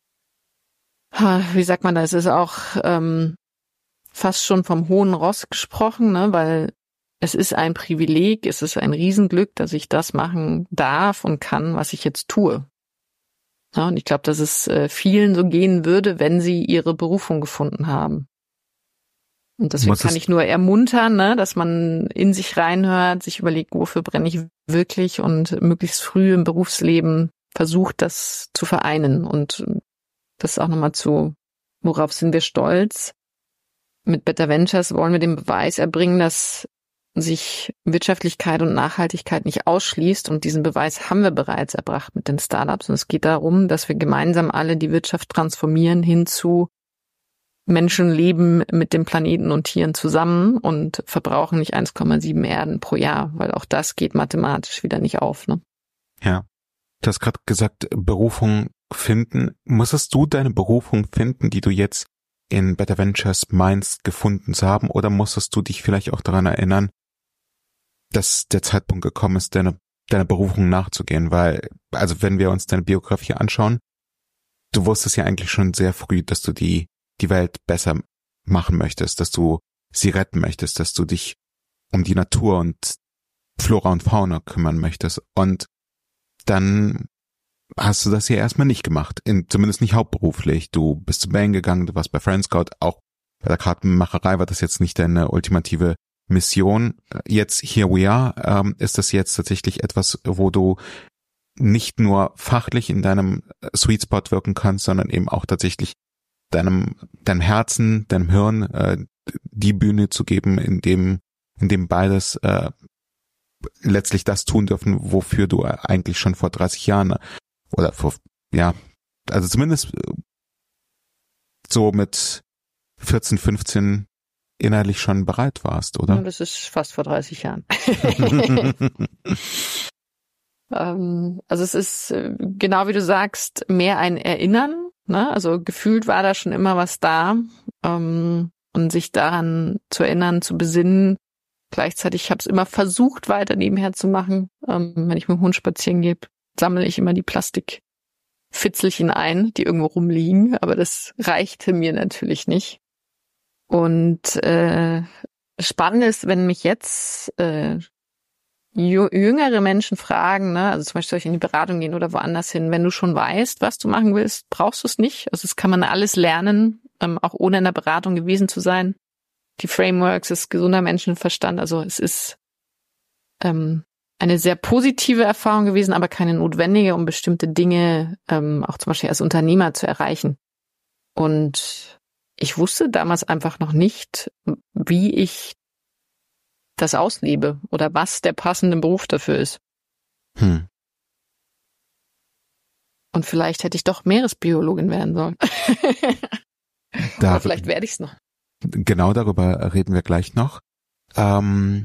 wie sagt man das, ist auch ähm, fast schon vom hohen Ross gesprochen, ne, weil es ist ein Privileg, es ist ein Riesenglück, dass ich das machen darf und kann, was ich jetzt tue. Ja, und ich glaube, dass es äh, vielen so gehen würde, wenn sie ihre Berufung gefunden haben. Und deswegen kann ich nur ermuntern, ne, dass man in sich reinhört, sich überlegt, wofür brenne ich wirklich und möglichst früh im Berufsleben versucht, das zu vereinen. Und das auch nochmal zu, worauf sind wir stolz? Mit Better Ventures wollen wir den Beweis erbringen, dass sich Wirtschaftlichkeit und Nachhaltigkeit nicht ausschließt. Und diesen Beweis haben wir bereits erbracht mit den Startups. Und es geht darum, dass wir gemeinsam alle die Wirtschaft transformieren hin zu Menschen leben mit dem Planeten und Tieren zusammen und verbrauchen nicht eins Komma sieben Erden pro Jahr, weil auch das geht mathematisch wieder nicht auf. Ne? Ja. Du hast gerade gesagt, Berufung finden. Musstest du deine Berufung finden, die du jetzt in Better Ventures meinst, gefunden zu haben? Oder musstest du dich vielleicht auch daran erinnern, dass der Zeitpunkt gekommen ist, deine, deiner Berufung nachzugehen? Weil, also wenn wir uns deine Biografie anschauen, du wusstest ja eigentlich schon sehr früh, dass du die, die Welt besser machen möchtest, dass du sie retten möchtest, dass du dich um die Natur und Flora und Fauna kümmern möchtest. Und dann hast du das ja erstmal nicht gemacht, in, zumindest nicht hauptberuflich. Du bist zu Bain gegangen, du warst bei Friendscout, auch bei der Kartenmacherei war das jetzt nicht deine ultimative Mission. Jetzt here we are, ähm, ist das jetzt tatsächlich etwas, wo du nicht nur fachlich in deinem Sweet Spot wirken kannst, sondern eben auch tatsächlich deinem, deinem Herzen, deinem Hirn äh, die Bühne zu geben, in dem, in dem beides äh, letztlich das tun dürfen, wofür du eigentlich schon vor dreißig Jahren oder vor, ja, also zumindest so mit vierzehn, fünfzehn innerlich schon bereit warst, oder? Ja, das ist fast vor dreißig Jahren. ähm, also es ist, genau wie du sagst, mehr ein Erinnern, ne? Also gefühlt war da schon immer was da, ähm, und sich daran zu erinnern, zu besinnen. Gleichzeitig habe ich es immer versucht, weiter nebenher zu machen. Ähm, wenn ich mit dem Hund spazieren gehe, sammle ich immer die Plastikfitzelchen ein, die irgendwo rumliegen. Aber das reichte mir natürlich nicht. Und äh, spannend ist, wenn mich jetzt äh, jüngere Menschen fragen, ne, also zum Beispiel soll ich in die Beratung gehen oder woanders hin, wenn du schon weißt, was du machen willst, brauchst du es nicht. Also das kann man alles lernen, ähm, auch ohne in der Beratung gewesen zu sein. Die Frameworks, ist gesunder Menschenverstand, also es ist ähm, eine sehr positive Erfahrung gewesen, aber keine notwendige, um bestimmte Dinge ähm, auch zum Beispiel als Unternehmer zu erreichen. Und ich wusste damals einfach noch nicht, wie ich das auslebe oder was der passende Beruf dafür ist. Hm. Und vielleicht hätte ich doch Meeresbiologin werden sollen. Da, aber vielleicht werde ich es noch. Genau darüber reden wir gleich noch. Ähm,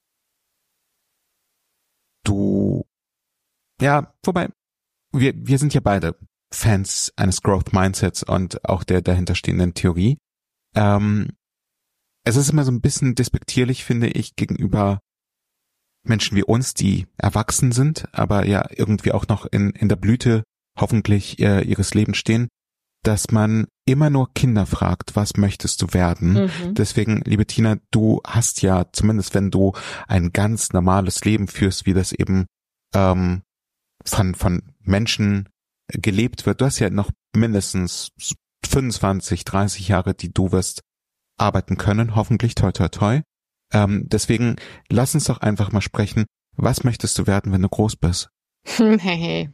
du, ja, wobei, wir, wir sind ja beide Fans eines Growth Mindsets und auch der dahinterstehenden Theorie. Ähm, es ist immer so ein bisschen despektierlich, finde ich, gegenüber Menschen wie uns, die erwachsen sind, aber ja irgendwie auch noch in, in der Blüte hoffentlich äh, ihres Lebens stehen, dass man immer nur Kinder fragt, was möchtest du werden? Mhm. Deswegen, liebe Tina, du hast ja, zumindest wenn du ein ganz normales Leben führst, wie das eben ähm, von von Menschen gelebt wird, du hast ja noch mindestens fünfundzwanzig, dreißig Jahre, die du wirst arbeiten können, hoffentlich, toi toi toi. Ähm, deswegen, lass uns doch einfach mal sprechen, was möchtest du werden, wenn du groß bist? Hey.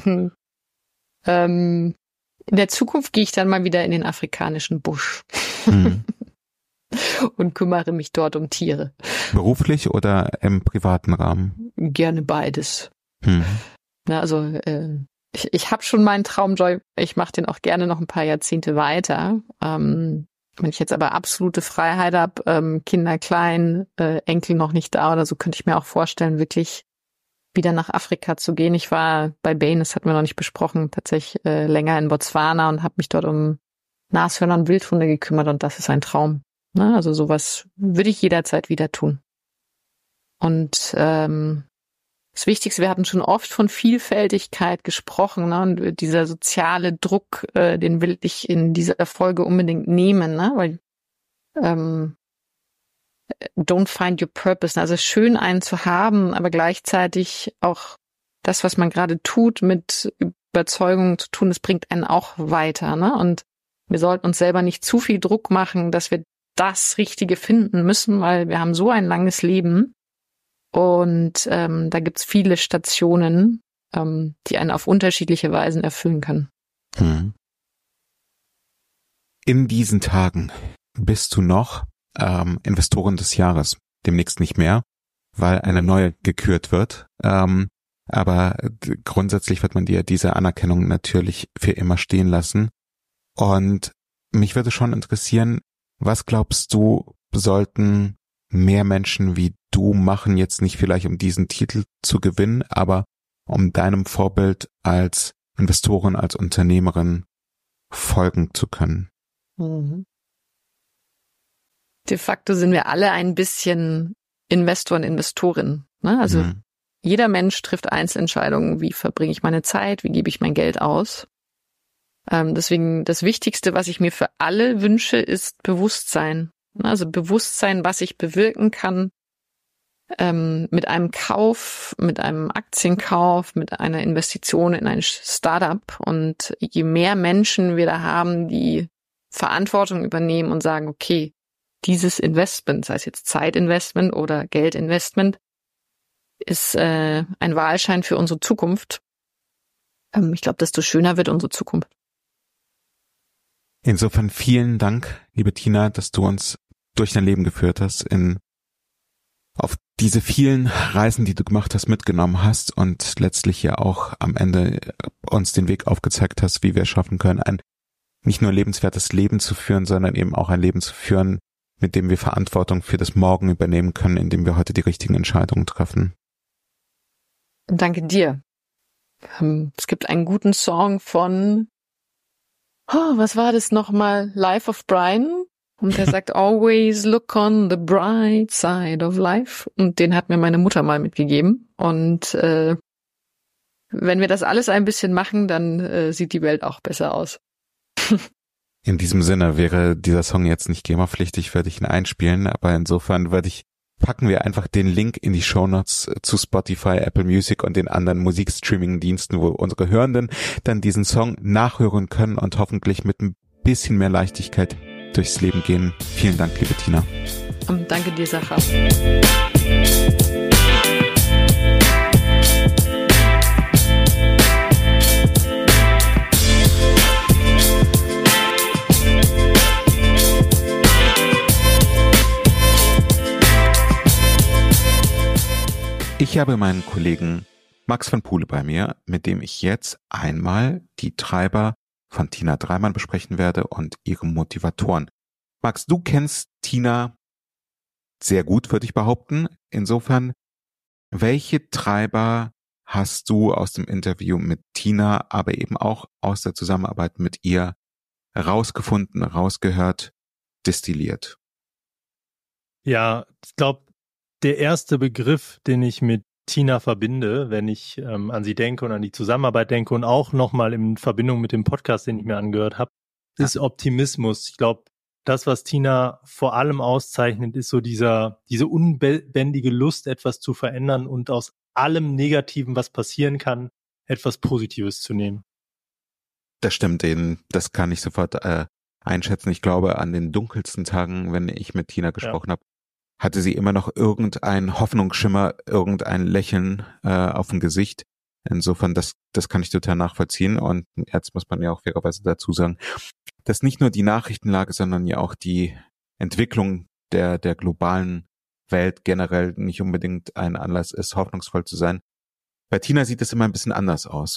ähm In der Zukunft gehe ich dann mal wieder in den afrikanischen Busch mhm. und kümmere mich dort um Tiere. Beruflich oder im privaten Rahmen? Gerne beides. Mhm. Na, also äh, ich, ich habe schon meinen Traumjob. Ich mache den auch gerne noch ein paar Jahrzehnte weiter. Ähm, wenn ich jetzt aber absolute Freiheit habe, ähm, Kinder klein, äh, Enkel noch nicht da oder so, könnte ich mir auch vorstellen, wirklich wieder nach Afrika zu gehen. Ich war bei Bain, das hatten wir noch nicht besprochen, tatsächlich äh, länger in Botswana und habe mich dort um Nashörner und Wildhunde gekümmert und das ist ein Traum. Ne? Also sowas würde ich jederzeit wieder tun. Und ähm, das Wichtigste, wir hatten schon oft von Vielfältigkeit gesprochen, ne? Und dieser soziale Druck, äh, den will ich in dieser Folge unbedingt nehmen, ne? Weil ähm, don't find your purpose. Also schön einen zu haben, aber gleichzeitig auch das, was man gerade tut, mit Überzeugung zu tun, das bringt einen auch weiter, ne? Und wir sollten uns selber nicht zu viel Druck machen, dass wir das Richtige finden müssen, weil wir haben so ein langes Leben und ähm, da gibt's viele Stationen, ähm, die einen auf unterschiedliche Weisen erfüllen können. Hm. In diesen Tagen bist du noch Ähm, Investoren des Jahres, demnächst nicht mehr, weil eine neue gekürt wird. Ähm, aber d- grundsätzlich wird man dir diese Anerkennung natürlich für immer stehen lassen. Und mich würde schon interessieren, was glaubst du, sollten mehr Menschen wie du machen, jetzt nicht vielleicht um diesen Titel zu gewinnen, aber um deinem Vorbild als Investorin, als Unternehmerin folgen zu können? Mhm. De facto sind wir alle ein bisschen Investor und Investorin, ne? Also mhm. jeder Mensch trifft Einzelentscheidungen. Wie verbringe ich meine Zeit? Wie gebe ich mein Geld aus? Ähm, deswegen das Wichtigste, was ich mir für alle wünsche, ist Bewusstsein. Also Bewusstsein, was ich bewirken kann ähm, mit einem Kauf, mit einem Aktienkauf, mit einer Investition in ein Startup. Und je mehr Menschen wir da haben, die Verantwortung übernehmen und sagen, okay, dieses Investment, sei es jetzt Zeitinvestment oder Geldinvestment, ist äh, ein Wahlschein für unsere Zukunft. Ähm, ich glaube, desto schöner wird unsere Zukunft. Insofern vielen Dank, liebe Tina, dass du uns durch dein Leben geführt hast, in auf diese vielen Reisen, die du gemacht hast, mitgenommen hast und letztlich ja auch am Ende uns den Weg aufgezeigt hast, wie wir es schaffen können, ein nicht nur lebenswertes Leben zu führen, sondern eben auch ein Leben zu führen, mit dem wir Verantwortung für das Morgen übernehmen können, indem wir heute die richtigen Entscheidungen treffen. Danke dir. Es gibt einen guten Song von, oh, was war das nochmal? Life of Brian. Und der sagt, always look on the bright side of life. Und den hat mir meine Mutter mal mitgegeben. Und äh, wenn wir das alles ein bisschen machen, dann äh, sieht die Welt auch besser aus. In diesem Sinne wäre dieser Song jetzt nicht GEMA-pflichtig, würde ich ihn einspielen, aber insofern würde ich, packen wir einfach den Link in die Shownotes zu Spotify, Apple Music und den anderen Musikstreaming-Diensten, wo unsere Hörenden dann diesen Song nachhören können und hoffentlich mit ein bisschen mehr Leichtigkeit durchs Leben gehen. Vielen Dank, liebe Tina. Um, danke dir, Sacha. Ich habe meinen Kollegen Max von Poole bei mir, mit dem ich jetzt einmal die Treiber von Tina Dreimann besprechen werde und ihre Motivatoren. Max, du kennst Tina sehr gut, würde ich behaupten. Insofern, welche Treiber hast du aus dem Interview mit Tina, aber eben auch aus der Zusammenarbeit mit ihr rausgefunden, rausgehört, destilliert? Ja, ich glaube, der erste Begriff, den ich mit Tina verbinde, wenn ich ähm, an sie denke und an die Zusammenarbeit denke und auch nochmal in Verbindung mit dem Podcast, den ich mir angehört habe, ja. ist Optimismus. Ich glaube, das, was Tina vor allem auszeichnet, ist so dieser diese unbändige Lust, etwas zu verändern und aus allem Negativen, was passieren kann, etwas Positives zu nehmen. Das stimmt, den, das kann ich sofort äh, einschätzen. Ich glaube, an den dunkelsten Tagen, wenn ich mit Tina gesprochen ja. habe, hatte sie immer noch irgendein Hoffnungsschimmer, irgendein Lächeln äh, auf dem Gesicht. Insofern, das das kann ich total nachvollziehen. Und jetzt muss man ja auch fairerweise dazu sagen, dass nicht nur die Nachrichtenlage, sondern ja auch die Entwicklung der der globalen Welt generell nicht unbedingt ein Anlass ist, hoffnungsvoll zu sein. Bei Tina sieht es immer ein bisschen anders aus.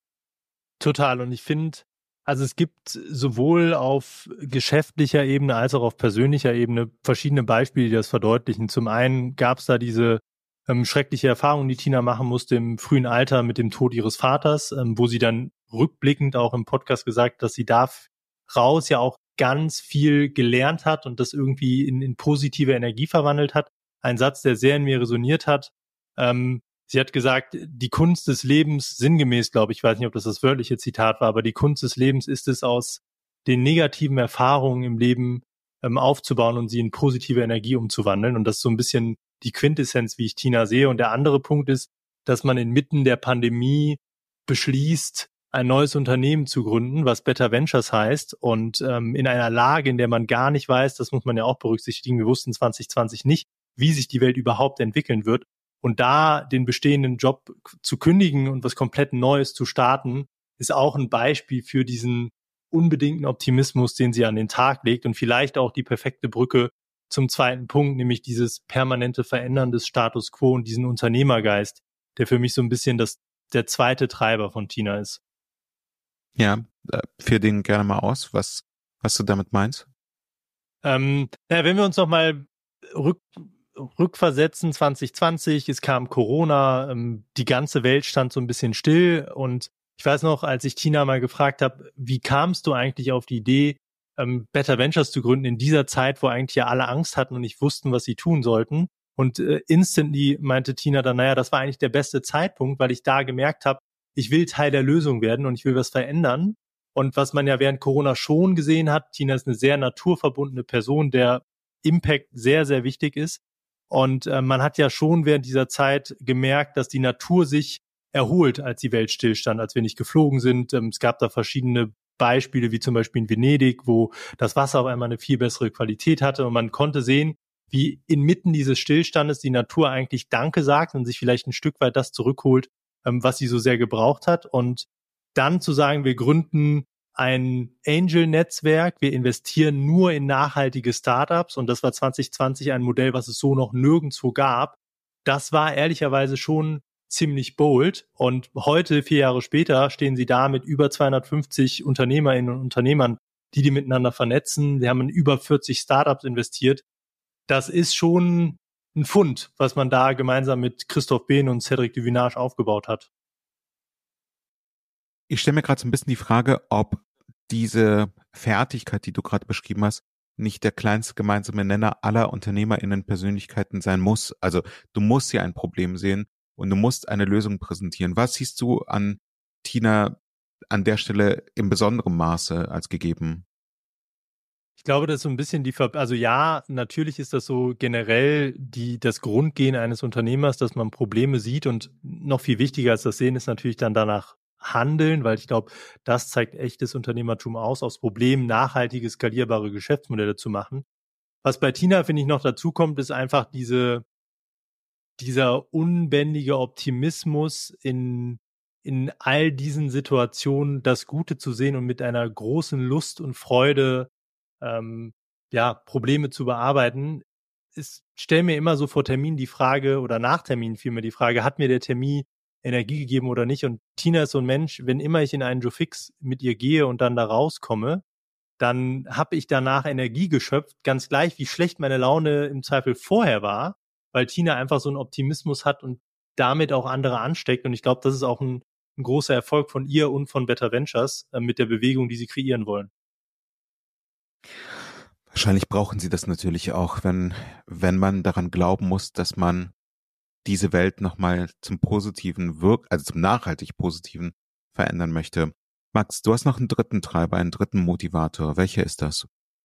Total. Und ich finde, also es gibt sowohl auf geschäftlicher Ebene als auch auf persönlicher Ebene verschiedene Beispiele, die das verdeutlichen. Zum einen gab es da diese ähm, schreckliche Erfahrung, die Tina machen musste im frühen Alter mit dem Tod ihres Vaters, ähm, wo sie dann rückblickend auch im Podcast gesagt, dass sie daraus ja auch ganz viel gelernt hat und das irgendwie in, in positive Energie verwandelt hat. Ein Satz, der sehr in mir resoniert hat. Ähm, Sie hat gesagt, die Kunst des Lebens, sinngemäß, glaube ich, ich weiß nicht, ob das das wörtliche Zitat war, aber die Kunst des Lebens ist es, aus den negativen Erfahrungen im Leben ähm, aufzubauen und sie in positive Energie umzuwandeln. Und das ist so ein bisschen die Quintessenz, wie ich Tina sehe. Und der andere Punkt ist, dass man inmitten der Pandemie beschließt, ein neues Unternehmen zu gründen, was Better Ventures heißt. Und ähm, in einer Lage, in der man gar nicht weiß, das muss man ja auch berücksichtigen, wir wussten zwanzig zwanzig nicht, wie sich die Welt überhaupt entwickeln wird. Und da den bestehenden Job zu kündigen und was komplett Neues zu starten, ist auch ein Beispiel für diesen unbedingten Optimismus, den sie an den Tag legt und vielleicht auch die perfekte Brücke zum zweiten Punkt, nämlich dieses permanente Verändern des Status quo und diesen Unternehmergeist, der für mich so ein bisschen das der zweite Treiber von Tina ist. Ja, führ den gerne mal aus, was, was du damit meinst. Ähm, na, wenn wir uns nochmal rück rückversetzen, zwanzig zwanzig, es kam Corona, die ganze Welt stand so ein bisschen still und ich weiß noch, als ich Tina mal gefragt habe, wie kamst du eigentlich auf die Idee, Better Ventures zu gründen in dieser Zeit, wo eigentlich ja alle Angst hatten und nicht wussten, was sie tun sollten. Und äh, instantly meinte Tina dann, naja, das war eigentlich der beste Zeitpunkt, weil ich da gemerkt habe, ich will Teil der Lösung werden und ich will was verändern. Und was man ja während Corona schon gesehen hat, Tina ist eine sehr naturverbundene Person, der Impact sehr, sehr wichtig ist. Und äh, man hat ja schon während dieser Zeit gemerkt, dass die Natur sich erholt, als die Welt stillstand, als wir nicht geflogen sind. Ähm, es gab da verschiedene Beispiele, wie zum Beispiel in Venedig, wo das Wasser auf einmal eine viel bessere Qualität hatte und man konnte sehen, wie inmitten dieses Stillstandes die Natur eigentlich Danke sagt und sich vielleicht ein Stück weit das zurückholt, was sie so sehr gebraucht hat. Und dann zu sagen, wir gründen ein Angel-Netzwerk, wir investieren nur in nachhaltige Startups und das war zwanzig zwanzig ein Modell, was es so noch nirgendwo gab, das war ehrlicherweise schon ziemlich bold und heute, vier Jahre später, stehen sie da mit über zweihundertfünfzig Unternehmerinnen und Unternehmern, die die miteinander vernetzen. Wir haben in über vierzig Startups investiert. Das ist schon ein Fund, was man da gemeinsam mit Christoph Behn und Cédric Duvinage aufgebaut hat. Ich stelle mir gerade so ein bisschen die Frage, ob diese Fertigkeit, die du gerade beschrieben hast, nicht der kleinste gemeinsame Nenner aller UnternehmerInnen-Persönlichkeiten sein muss. Also du musst ja ein Problem sehen und du musst eine Lösung präsentieren. Was siehst du an Tina an der Stelle in besonderem Maße als gegeben? Ich glaube, das ist so ein bisschen die, Ver- also ja, natürlich ist das so generell die, das Grundgehen eines Unternehmers, dass man Probleme sieht und noch viel wichtiger als das Sehen ist natürlich dann danach handeln, weil ich glaube, das zeigt echtes Unternehmertum aus, aus Problemen nachhaltige, skalierbare Geschäftsmodelle zu machen. Was bei Tina, finde ich, noch dazu kommt, ist einfach diese dieser unbändige Optimismus in, in all diesen Situationen das Gute zu sehen und mit einer großen Lust und Freude ähm, ja, Probleme zu bearbeiten. Ich stelle mir immer so vor Termin die Frage oder nach Termin vielmehr die Frage, hat mir der Termin Energie gegeben oder nicht? Und Tina ist so ein Mensch, wenn immer ich in einen Joe Fix mit ihr gehe und dann da rauskomme, dann habe ich danach Energie geschöpft, ganz gleich, wie schlecht meine Laune im Zweifel vorher war, weil Tina einfach so einen Optimismus hat und damit auch andere ansteckt. Und ich glaube, das ist auch ein, ein großer Erfolg von ihr und von Better Ventures äh, mit der Bewegung, die sie kreieren wollen. Wahrscheinlich brauchen sie das natürlich auch, wenn, wenn man daran glauben muss, dass man diese Welt nochmal zum positiven Wirk, also zum nachhaltig positiven verändern möchte. Max, du hast noch einen dritten Treiber, einen dritten Motivator. Welcher ist das?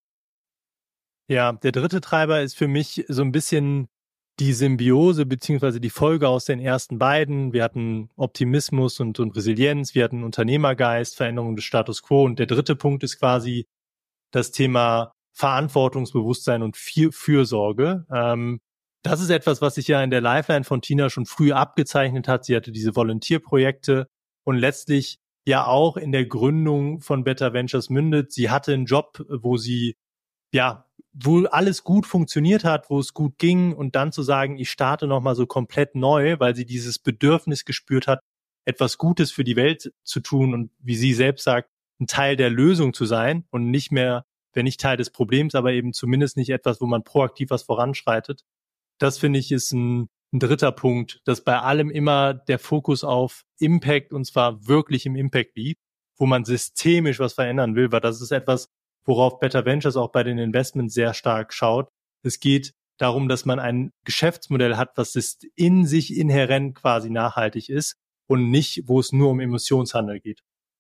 Ja, der dritte Treiber ist für mich so ein bisschen die Symbiose beziehungsweise die Folge aus den ersten beiden. Wir hatten Optimismus und, und Resilienz, wir hatten Unternehmergeist, Veränderung des Status Quo und der dritte Punkt ist quasi das Thema Verantwortungsbewusstsein und Fürsorge. Ähm, das ist etwas, was sich ja in der Lifeline von Tina schon früh abgezeichnet hat. Sie hatte diese Volunteerprojekte und letztlich ja auch in der Gründung von Better Ventures mündet. Sie hatte einen Job, wo sie ja wo alles gut funktioniert hat, wo es gut ging und dann zu sagen, ich starte nochmal so komplett neu, weil sie dieses Bedürfnis gespürt hat, etwas Gutes für die Welt zu tun und wie sie selbst sagt, ein Teil der Lösung zu sein und nicht mehr, wenn nicht Teil des Problems, aber eben zumindest nicht etwas, wo man proaktiv was voranschreitet. Das finde ich ist ein, ein dritter Punkt, dass bei allem immer der Fokus auf Impact und zwar wirklich im Impact liegt, wo man systemisch was verändern will, weil das ist etwas, worauf Better Ventures auch bei den Investments sehr stark schaut. Es geht darum, dass man ein Geschäftsmodell hat, was in sich inhärent quasi nachhaltig ist und nicht, wo es nur um Emissionshandel geht.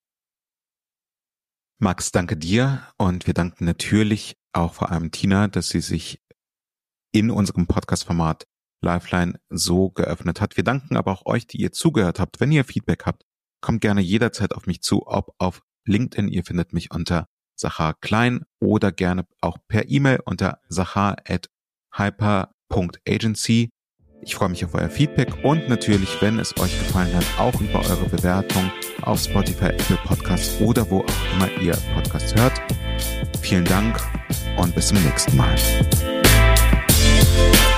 Max, danke dir und wir danken natürlich auch vor allem Tina, dass sie sich in unserem Podcast-Format Lifeline so geöffnet hat. Wir danken aber auch euch, die ihr zugehört habt. Wenn ihr Feedback habt, kommt gerne jederzeit auf mich zu, ob auf LinkedIn. Ihr findet mich unter Sachar Klein oder gerne auch per E-Mail unter sachar at hyper punkt agency. Ich freue mich auf euer Feedback und natürlich, wenn es euch gefallen hat, auch über eure Bewertung auf Spotify, Apple Podcasts oder wo auch immer ihr Podcasts hört. Vielen Dank und bis zum nächsten Mal.